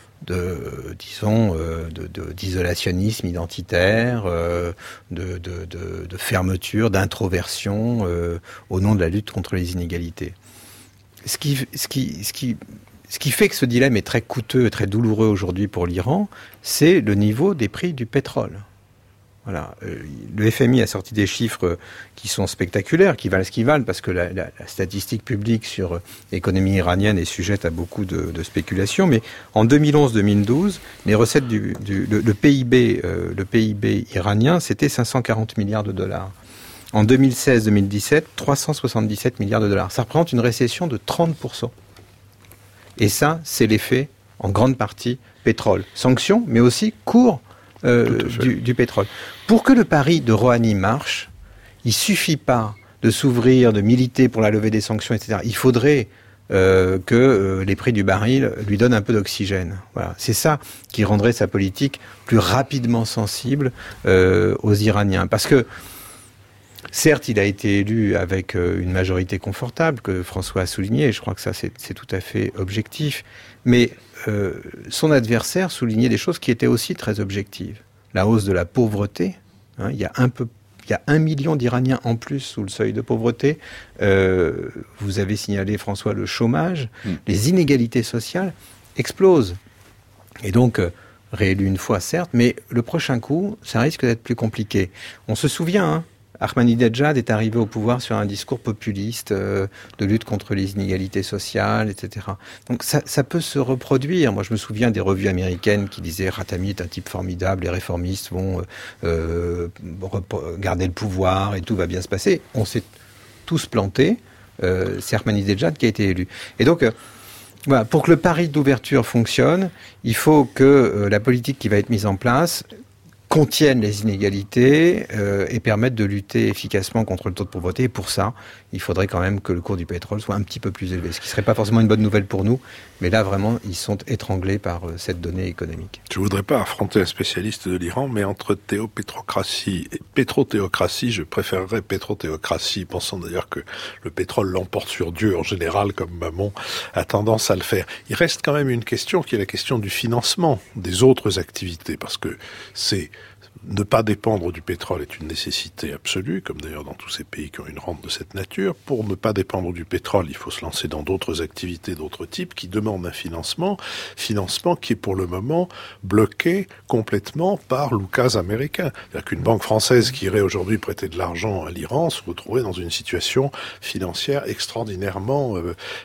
d'isolationnisme identitaire, de fermeture, d'introversion au nom de la lutte contre les inégalités. Ce qui fait que ce dilemme est très coûteux et très douloureux aujourd'hui pour l'Iran, c'est le niveau des prix du pétrole. Voilà. Le FMI a sorti des chiffres qui sont spectaculaires, qui valent ce qu'ils valent, parce que la statistique publique sur l'économie iranienne est sujette à beaucoup de spéculations. Mais en 2011-2012, les recettes le PIB iranien, c'était 540 milliards de dollars. En 2016-2017, 377 milliards de dollars. Ça représente une récession de 30%. Et ça, c'est l'effet, en grande partie, pétrole. Sanctions, mais aussi cours du pétrole. Pour que le pari de Rouhani marche, il ne suffit pas de s'ouvrir, de militer pour la levée des sanctions, etc. Il faudrait que les prix du baril lui donnent un peu d'oxygène. Voilà. C'est ça qui rendrait sa politique plus rapidement sensible aux Iraniens. Parce que, certes, il a été élu avec une majorité confortable, que François a souligné, et je crois que ça c'est tout à fait objectif, mais son adversaire soulignait des choses qui étaient aussi très objectives. La hausse de la pauvreté, hein, il y a 1 million d'Iraniens en plus sous le seuil de pauvreté. Vous avez signalé, François, le chômage. Les inégalités sociales explosent. Et donc, réélu une fois, certes, mais le prochain coup, ça risque d'être plus compliqué. On se souvient, hein, Ahmadinejad est arrivé au pouvoir sur un discours populiste de lutte contre les inégalités sociales, etc. Donc ça peut se reproduire. Moi, je me souviens des revues américaines qui disaient « Khatami est un type formidable, les réformistes vont garder le pouvoir et tout va bien se passer ». On s'est tous plantés. C'est Ahmadinejad qui a été élu. Et donc, voilà, pour que le pari d'ouverture fonctionne, il faut que la politique qui va être mise en place contiennent les inégalités et permettent de lutter efficacement contre le taux de pauvreté. Et pour ça, il faudrait quand même que le cours du pétrole soit un petit peu plus élevé. Ce qui ne serait pas forcément une bonne nouvelle pour nous, mais là, vraiment, ils sont étranglés par cette donnée économique. Je ne voudrais pas affronter un spécialiste de l'Iran, mais entre théopétrocratie et pétrothéocratie, je préférerais pétrothéocratie, pensant d'ailleurs que le pétrole l'emporte sur Dieu en général, comme Mammon a tendance à le faire. Il reste quand même une question qui est la question du financement des autres activités, parce que c'est Ne pas dépendre du pétrole est une nécessité absolue, comme d'ailleurs dans tous ces pays qui ont une rente de cette nature. Pour ne pas dépendre du pétrole, il faut se lancer dans d'autres activités d'autres types qui demandent un financement qui est pour le moment bloqué complètement par l'oukase américain. C'est-à-dire qu'une banque française qui irait aujourd'hui prêter de l'argent à l'Iran se retrouverait dans une situation financière extraordinairement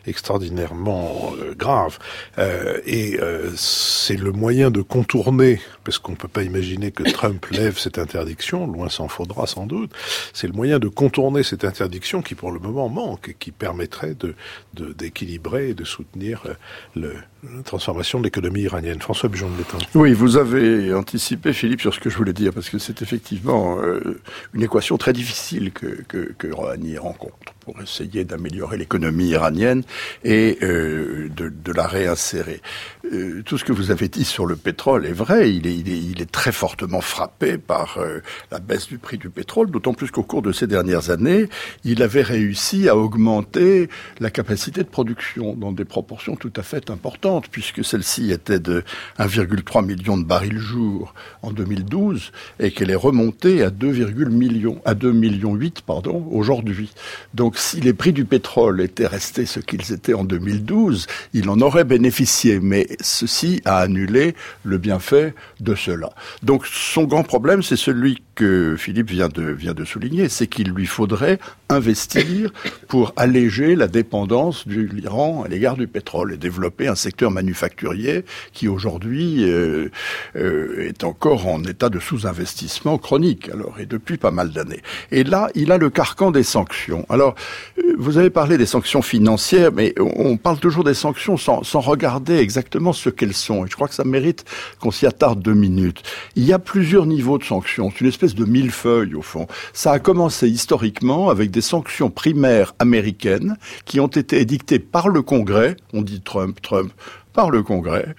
grave. C'est le moyen de contourner, parce qu'on ne peut pas imaginer que Trump lève cette interdiction, loin s'en faudra sans doute, c'est le moyen de contourner cette interdiction qui pour le moment manque et qui permettrait d'équilibrer et de soutenir la transformation de l'économie iranienne. François Bujon de l'Étang. Oui, vous avez anticipé, Philippe, sur ce que je voulais dire, parce que c'est effectivement une équation très difficile que Rouhani rencontre pour essayer d'améliorer l'économie iranienne et de la réinsérer. Tout ce que vous avez dit sur le pétrole est vrai, il est très fortement frappé par la baisse du prix du pétrole, d'autant plus qu'au cours de ces dernières années, il avait réussi à augmenter la capacité de production dans des proportions tout à fait importantes, puisque celle-ci était de 1,3 million de barils jour en 2012 et qu'elle est remontée à 2,8 millions aujourd'hui. Donc si les prix du pétrole étaient restés ce qu'ils étaient en 2012, il en aurait bénéficié, mais ceci a annulé le bienfait de cela. Donc son grand problème, c'est celui que Philippe vient de souligner, c'est qu'il lui faudrait investir pour alléger la dépendance de l'Iran à l'égard du pétrole et développer un secteur manufacturier qui aujourd'hui est encore en état de sous-investissement chronique, et depuis pas mal d'années. Et là, il a le carcan des sanctions. Alors, vous avez parlé des sanctions financières, mais on parle toujours des sanctions sans regarder exactement ce qu'elles sont. Et je crois que ça mérite qu'on s'y attarde 2 minutes. Il y a plusieurs niveaux de sanctions. C'est une espèce de millefeuille, au fond. Ça a commencé historiquement avec des sanctions primaires américaines qui ont été édictées par le Congrès. On dit Trump, par le Congrès,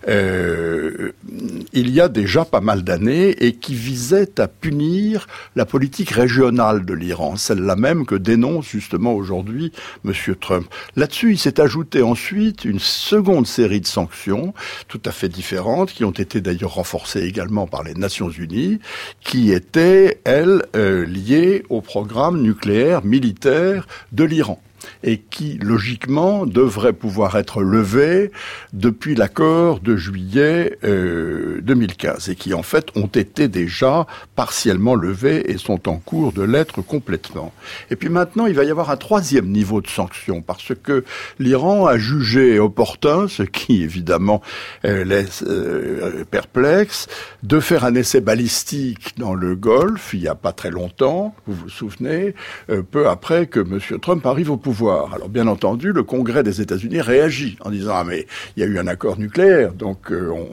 il y a déjà pas mal d'années et qui visait à punir la politique régionale de l'Iran, celle-là même que dénonce justement aujourd'hui M. Trump. Là-dessus, il s'est ajouté ensuite une seconde série de sanctions tout à fait différentes, qui ont été d'ailleurs renforcées également par les Nations Unies, qui étaient, elles, liées au programme nucléaire militaire de l'Iran, et qui, logiquement, devraient pouvoir être levés depuis l'accord de juillet 2015, et qui, en fait, ont été déjà partiellement levés et sont en cours de l'être complètement. Et puis maintenant, il va y avoir un 3e niveau de sanctions, parce que l'Iran a jugé opportun, ce qui, évidemment, laisse perplexe, de faire un essai balistique dans le Golfe, il n'y a pas très longtemps, vous vous souvenez, peu après que M. Trump arrive au pouvoir. Alors bien entendu, le Congrès des États-Unis réagit en disant « Ah mais il y a eu un accord nucléaire, donc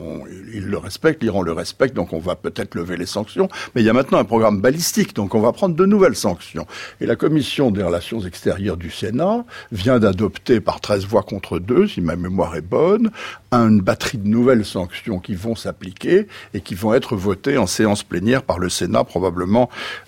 il le respecte, l'Iran le respecte, donc on va peut-être lever les sanctions, mais il y a maintenant un programme balistique, donc on va prendre de nouvelles sanctions. » Et la Commission des Relations extérieures du Sénat vient d'adopter par 13 voix contre 2, si ma mémoire est bonne, une batterie de nouvelles sanctions qui vont s'appliquer et qui vont être votées en séance plénière par le Sénat probablement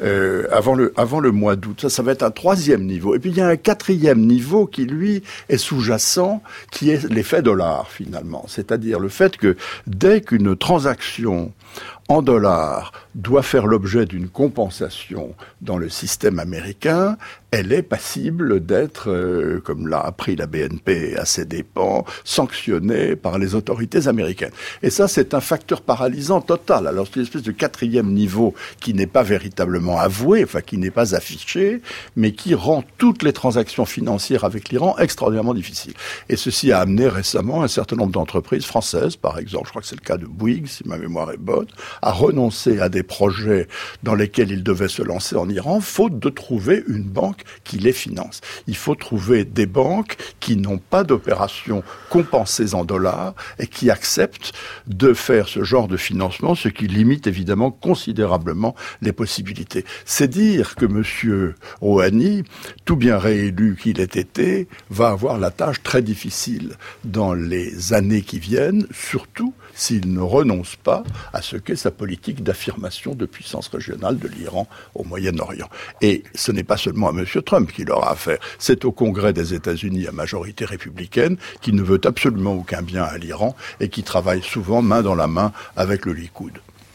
avant le mois d'août. Ça va être un 3e niveau. Et puis il y a un 4e niveau qui, lui, est sous-jacent, qui est l'effet dollar, finalement. C'est-à-dire le fait que dès qu'une transaction en dollars doit faire l'objet d'une compensation dans le système américain, elle est passible d'être, comme l'a appris la BNP à ses dépens, sanctionnée par les autorités américaines. Et ça, c'est un facteur paralysant total. Alors, c'est une espèce de 4e niveau qui n'est pas véritablement avoué, enfin, qui n'est pas affiché, mais qui rend toutes les transactions financières avec l'Iran extraordinairement difficiles. Et ceci a amené récemment un certain nombre d'entreprises françaises, par exemple, je crois que c'est le cas de Bouygues, si ma mémoire est bonne, à renoncer à des projets dans lesquels ils devaient se lancer en Iran, faute de trouver une banque qui les finance. Il faut trouver des banques qui n'ont pas d'opérations compensées en dollars et qui acceptent de faire ce genre de financement, ce qui limite évidemment considérablement les possibilités. C'est dire que M. Rouhani, tout bien réélu qu'il ait été, va avoir la tâche très difficile dans les années qui viennent, surtout s'il ne renonce pas à ce qu'est sa politique d'affirmation de puissance régionale de l'Iran au Moyen-Orient. Et ce n'est pas seulement à M. Trump qu'il aura affaire, c'est au Congrès des États-Unis à majorité républicaine qui ne veut absolument aucun bien à l'Iran et qui travaille souvent main dans la main avec le Likoud.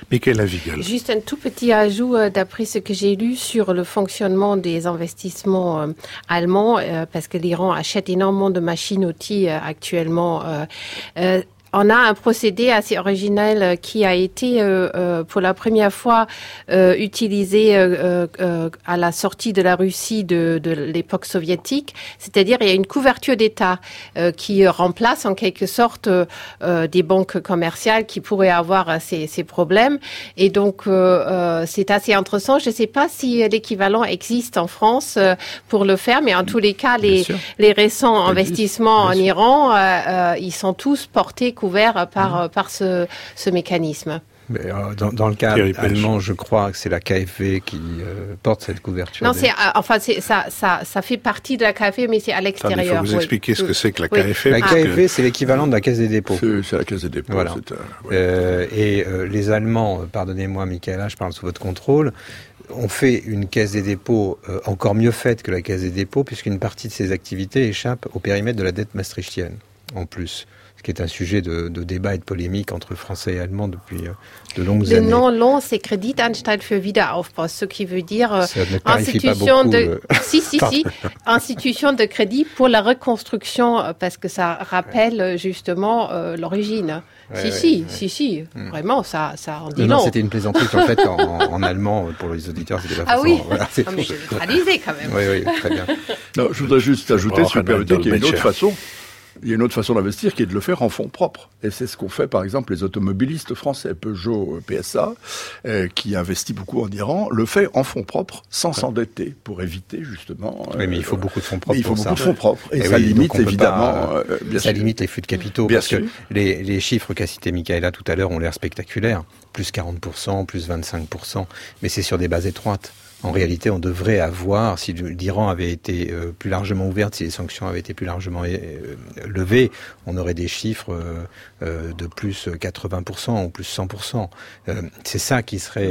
Michaela Wiegel. Juste un tout petit ajout d'après ce que j'ai lu sur le fonctionnement des investissements allemands, parce que l'Iran achète énormément de machines-outils actuellement. On a un procédé assez original qui a été pour la première fois utilisé à la sortie de la Russie de l'époque soviétique. C'est-à-dire il y a une couverture d'État qui remplace en quelque sorte des banques commerciales qui pourraient avoir ces problèmes. Et donc c'est assez intéressant. Je ne sais pas si l'équivalent existe en France pour le faire, mais en tous les cas les récents investissements en Iran, ils sont tous portés couverts par ce mécanisme. Mais dans le cas allemand, je crois que c'est la KfW qui porte cette couverture. Non, ça fait partie de la KfW, mais c'est à l'extérieur. Il faut vous expliquer ce que c'est que la KfW. La KfW, c'est l'équivalent de la Caisse des dépôts. C'est la Caisse des dépôts. Voilà. Les Allemands, pardonnez-moi, Michaela, je parle sous votre contrôle, ont fait une Caisse des dépôts encore mieux faite que la Caisse des dépôts, puisqu'une partie de ses activités échappe au périmètre de la dette maastrichtienne, en plus. Ce qui est un sujet de débat et de polémique entre Français et Allemands depuis de longues années. Le nom long, c'est Kreditanstalt für Wiederaufbau, ce qui veut dire institution de institution de crédit pour la reconstruction, parce que ça rappelle justement l'origine. Si, vraiment, ça en dit long. Non, c'était une plaisanterie en fait en allemand pour les auditeurs. C'était la façon. Oui. Voilà, mais je vais traduire quand même. Oui, très bien. Non, je voudrais juste ajouter, si vous permettez, qu'il y a une autre façon. Il y a une autre façon d'investir qui est de le faire en fonds propres. Et c'est ce qu'ont fait, par exemple, les automobilistes français. Peugeot, PSA, qui investit beaucoup en Iran, le fait en fonds propres, sans s'endetter, pour éviter, justement... Oui, mais il faut beaucoup de fonds propres. Il faut beaucoup de fonds propres. Et ça limite, évidemment... ça limite les flux de capitaux. Parce que les chiffres qu'a cité Michaela tout à l'heure ont l'air spectaculaires. Plus 40%, plus 25%. Mais c'est sur des bases étroites. En réalité, on devrait avoir, si l'Iran avait été plus largement ouverte, si les sanctions avaient été plus largement levées, on aurait des chiffres de plus 80% ou plus 100%. C'est ça qui serait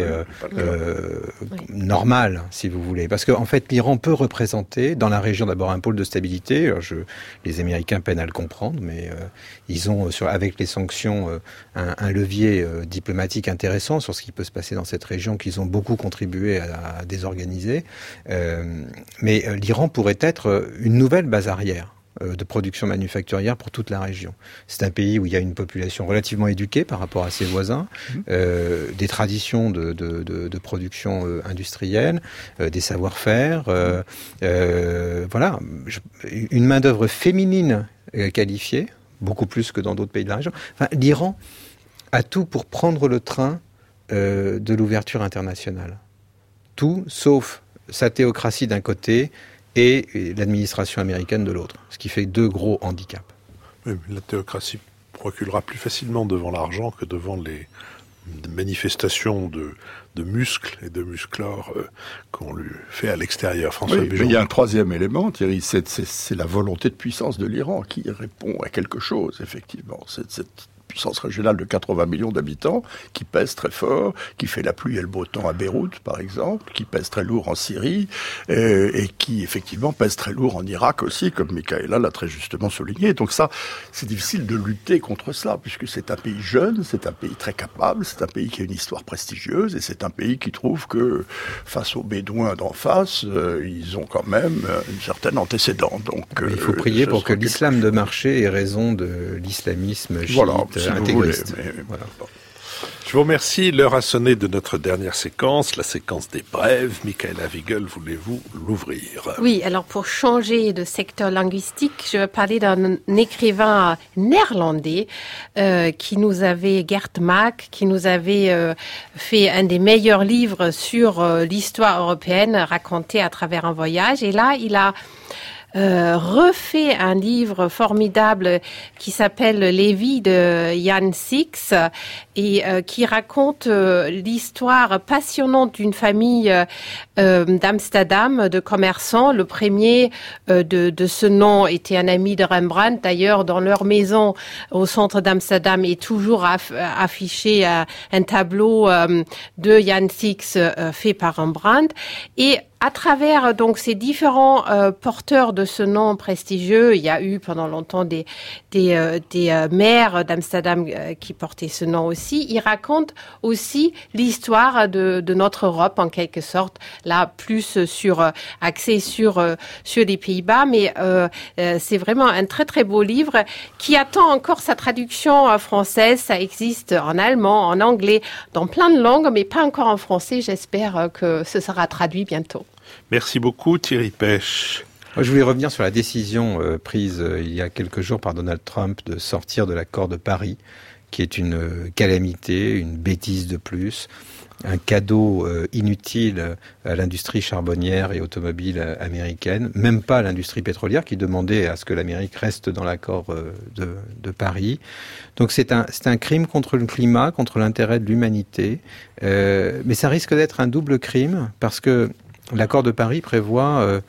normal, si vous voulez. Parce qu'en fait, l'Iran peut représenter dans la région d'abord un pôle de stabilité. Alors les Américains peinent à le comprendre, mais ils ont, avec les sanctions, un levier diplomatique intéressant sur ce qui peut se passer dans cette région, qu'ils ont beaucoup contribué à désorganiser. Mais l'Iran pourrait être une nouvelle base arrière de production manufacturière pour toute la région. C'est un pays où il y a une population relativement éduquée par rapport à ses voisins, des traditions de production industrielle, des savoir-faire, voilà, une main-d'œuvre féminine qualifiée, beaucoup plus que dans d'autres pays de la région. Enfin, l'Iran a tout pour prendre le train de l'ouverture internationale. Tout, sauf sa théocratie d'un côté et l'administration américaine de l'autre, ce qui fait deux gros handicaps. Oui, la théocratie reculera plus facilement devant l'argent que devant les manifestations de muscles et de musclores qu'on lui fait à l'extérieur. François Bujon. Mais il y a un troisième élément, Thierry, c'est la volonté de puissance de l'Iran qui répond à quelque chose, effectivement. Cette puissance régionale de 80 millions d'habitants, qui pèse très fort, qui fait la pluie et le beau temps à Beyrouth, par exemple, qui pèse très lourd en Syrie, et qui, effectivement, pèse très lourd en Irak aussi, comme Michaela l'a très justement souligné. Donc ça, c'est difficile de lutter contre cela, puisque c'est un pays jeune, c'est un pays très capable, c'est un pays qui a une histoire prestigieuse, et c'est un pays qui trouve que, face aux Bédouins d'en face, ils ont quand même une certaine antécédent. Donc, il faut prier pour que l'islam de marché ait raison de l'islamisme chiite. Voilà. Si intégriste. voilà. Je vous remercie. L'heure a sonné de notre dernière séquence, la séquence des brèves. Michaela Wiegel, voulez-vous l'ouvrir? Oui, alors pour changer de secteur linguistique, je vais parler d'un écrivain néerlandais qui nous avait, Gert Maak, qui nous avait fait un des meilleurs livres sur l'histoire européenne racontée à travers un voyage. Et là, il a refait un livre formidable qui s'appelle Les vies de Jan Six et qui raconte l'histoire passionnante d'une famille d'Amsterdam, de commerçants. Le premier de ce nom était un ami de Rembrandt. D'ailleurs, dans leur maison au centre d'Amsterdam est toujours affiché un tableau de Jan Six fait par Rembrandt. Et à travers donc ces différents porteurs de ce nom prestigieux, il y a eu pendant longtemps des maires d'Amsterdam qui portaient ce nom aussi. Il raconte aussi l'histoire de notre Europe en quelque sorte, là plus axé sur les Pays-Bas, mais c'est vraiment un très très beau livre qui attend encore sa traduction française. Ça existe en allemand, en anglais, dans plein de langues, mais pas encore en français. J'espère que ce sera traduit bientôt. Merci beaucoup Thierry Pech. Je voulais revenir sur la décision prise il y a quelques jours par Donald Trump de sortir de l'accord de Paris, qui est une calamité, une bêtise de plus, un cadeau inutile à l'industrie charbonnière et automobile américaine, même pas à l'industrie pétrolière qui demandait à ce que l'Amérique reste dans l'accord de Paris. Donc c'est un crime contre le climat, contre l'intérêt de l'humanité, mais ça risque d'être un double crime parce que l'accord de Paris prévoit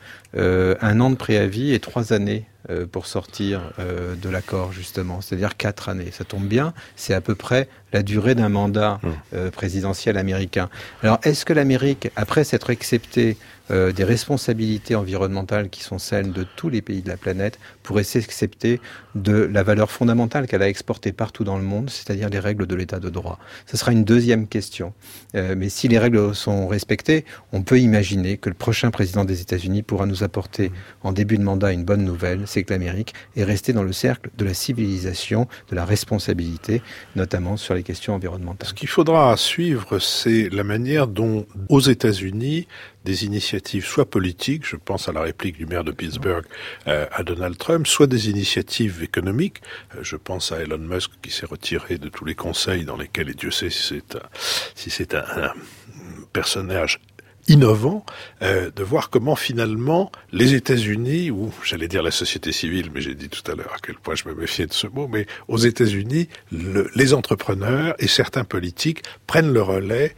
1 an de préavis et 3 années pour sortir de l'accord, justement. C'est-à-dire 4 années. Ça tombe bien, c'est à peu près la durée d'un mandat présidentiel américain. Alors, est-ce que l'Amérique, après s'être acceptée des responsabilités environnementales qui sont celles de tous les pays de la planète, pourrait s'accepter de la valeur fondamentale qu'elle a exportée partout dans le monde, c'est-à-dire les règles de l'état de droit? Ce sera une deuxième question. Mais si les règles sont respectées, on peut imaginer que le prochain président des États-Unis pourra nous apporter en début de mandat une bonne nouvelle, c'est que l'Amérique est restée dans le cercle de la civilisation, de la responsabilité, notamment sur les questions environnementales. Ce qu'il faudra suivre, c'est la manière dont, aux États-Unis, des initiatives soit politiques, je pense à la réplique du maire de Pittsburgh à Donald Trump, soit des initiatives économiques, je pense à Elon Musk qui s'est retiré de tous les conseils dans lesquels, et Dieu sait si c'est un personnage innovant, de voir comment finalement les États-Unis, ou j'allais dire la société civile, mais j'ai dit tout à l'heure à quel point je me méfiais de ce mot, mais aux États-Unis, les entrepreneurs et certains politiques prennent le relais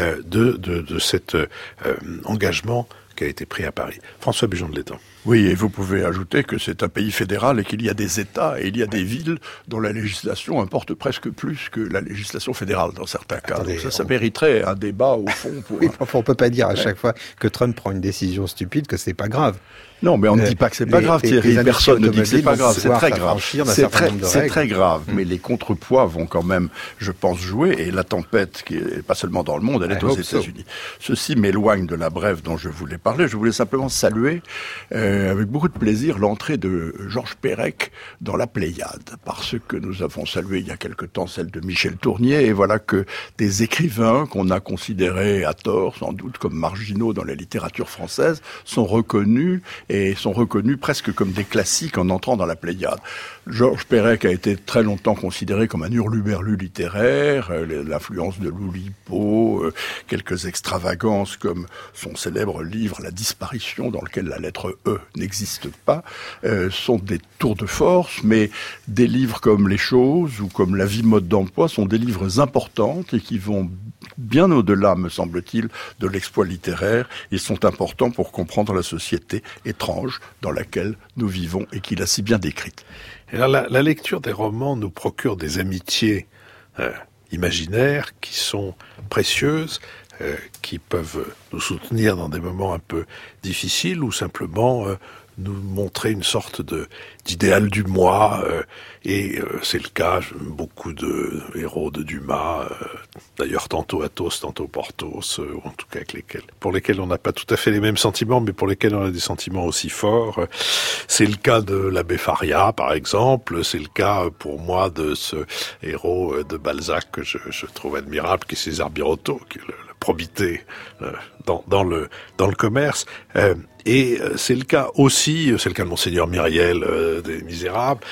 de cet engagement qui a été pris à Paris. François Bujon de l'Étang. Oui, et vous pouvez ajouter que c'est un pays fédéral et qu'il y a des États et il y a des villes dont la législation importe presque plus que la législation fédérale dans certains cas. Attendez, donc ça mériterait un débat au fond. Oui, on peut pas dire à chaque fois que Trump prend une décision stupide que c'est pas grave. Non, mais on ne dit pas que c'est pas grave, Thierry. Personne ne dit que c'est pas grave. C'est très grave. C'est très grave. Mais les contrepoids vont quand même, je pense, jouer. Et la tempête, qui est pas seulement dans le monde, elle est aux États-Unis. Ceci m'éloigne de la brève dont je voulais parler. Je voulais simplement saluer, avec beaucoup de plaisir, l'entrée de Georges Perec dans la Pléiade. Parce que nous avons salué il y a quelque temps celle de Michel Tournier. Et voilà que des écrivains qu'on a considérés à tort, sans doute, comme marginaux dans la littérature française, sont reconnus presque comme des classiques en entrant dans la Pléiade. Georges Perec a été très longtemps considéré comme un hurluberlu littéraire, l'influence de Loulipo, quelques extravagances comme son célèbre livre La disparition, dans lequel la lettre E n'existe pas, sont des tours de force, mais des livres comme Les choses ou comme La vie mode d'emploi sont des livres importants et qui vont bien au-delà, me semble-t-il, de l'exploit littéraire. Ils sont importants pour comprendre la société étrange dans laquelle nous vivons et qu'il a si bien décrite. Et alors, la lecture des romans nous procure des amitiés imaginaires qui sont précieuses, qui peuvent nous soutenir dans des moments un peu difficiles ou simplement nous montrer une sorte d'idéal du moi, et c'est le cas, beaucoup de héros de Dumas, d'ailleurs tantôt Athos, tantôt Porthos, ou en tout cas pour lesquels on n'a pas tout à fait les mêmes sentiments, mais pour lesquels on a des sentiments aussi forts. C'est le cas de l'abbé Faria, par exemple, c'est le cas pour moi de ce héros de Balzac que je trouve admirable, qui est César Birotteau, qui est la probité dans le commerce. Et c'est le cas aussi, c'est le cas de Monseigneur Myriel des Misérables,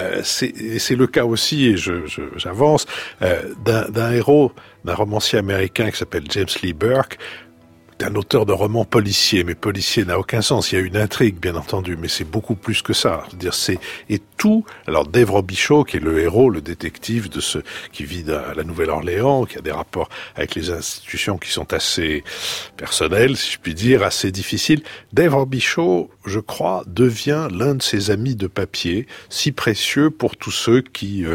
c'est le cas aussi, et j'avance, d'un héros, d'un romancier américain qui s'appelle James Lee Burke, un auteur de romans policiers, mais policier n'a aucun sens. Il y a une intrigue, bien entendu, mais c'est beaucoup plus que ça. Et tout. Alors, Dave Robichaud, qui est le héros, le détective qui vit à la Nouvelle-Orléans, qui a des rapports avec les institutions qui sont assez personnels, si je puis dire, assez difficiles. Dave Robichaud, je crois, devient l'un de ses amis de papier, si précieux pour tous ceux qui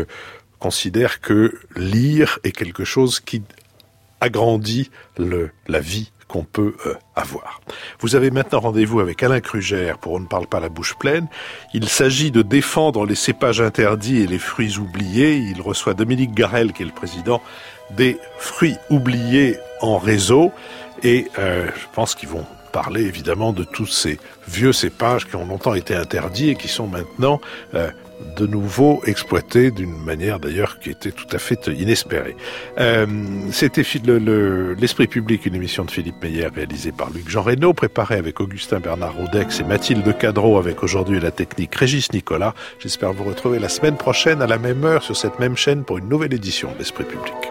considèrent que lire est quelque chose qui agrandit la vie qu'on peut avoir. Vous avez maintenant rendez-vous avec Alain Krugère pour On ne parle pas la bouche pleine. Il s'agit de défendre les cépages interdits et les fruits oubliés. Il reçoit Dominique Garel, qui est le président des fruits oubliés en réseau. Et je pense qu'ils vont parler évidemment de tous ces vieux cépages qui ont longtemps été interdits et qui sont maintenant de nouveau exploités d'une manière d'ailleurs qui était tout à fait inespérée. C'était l'Esprit public, une émission de Philippe Meyer réalisée par Luc-Jean Reynaud, préparée avec Augustin Bernard Rodex et Mathilde Cadreau, avec aujourd'hui la technique Régis Nicolas. J'espère vous retrouver la semaine prochaine à la même heure sur cette même chaîne pour une nouvelle édition de l'Esprit public.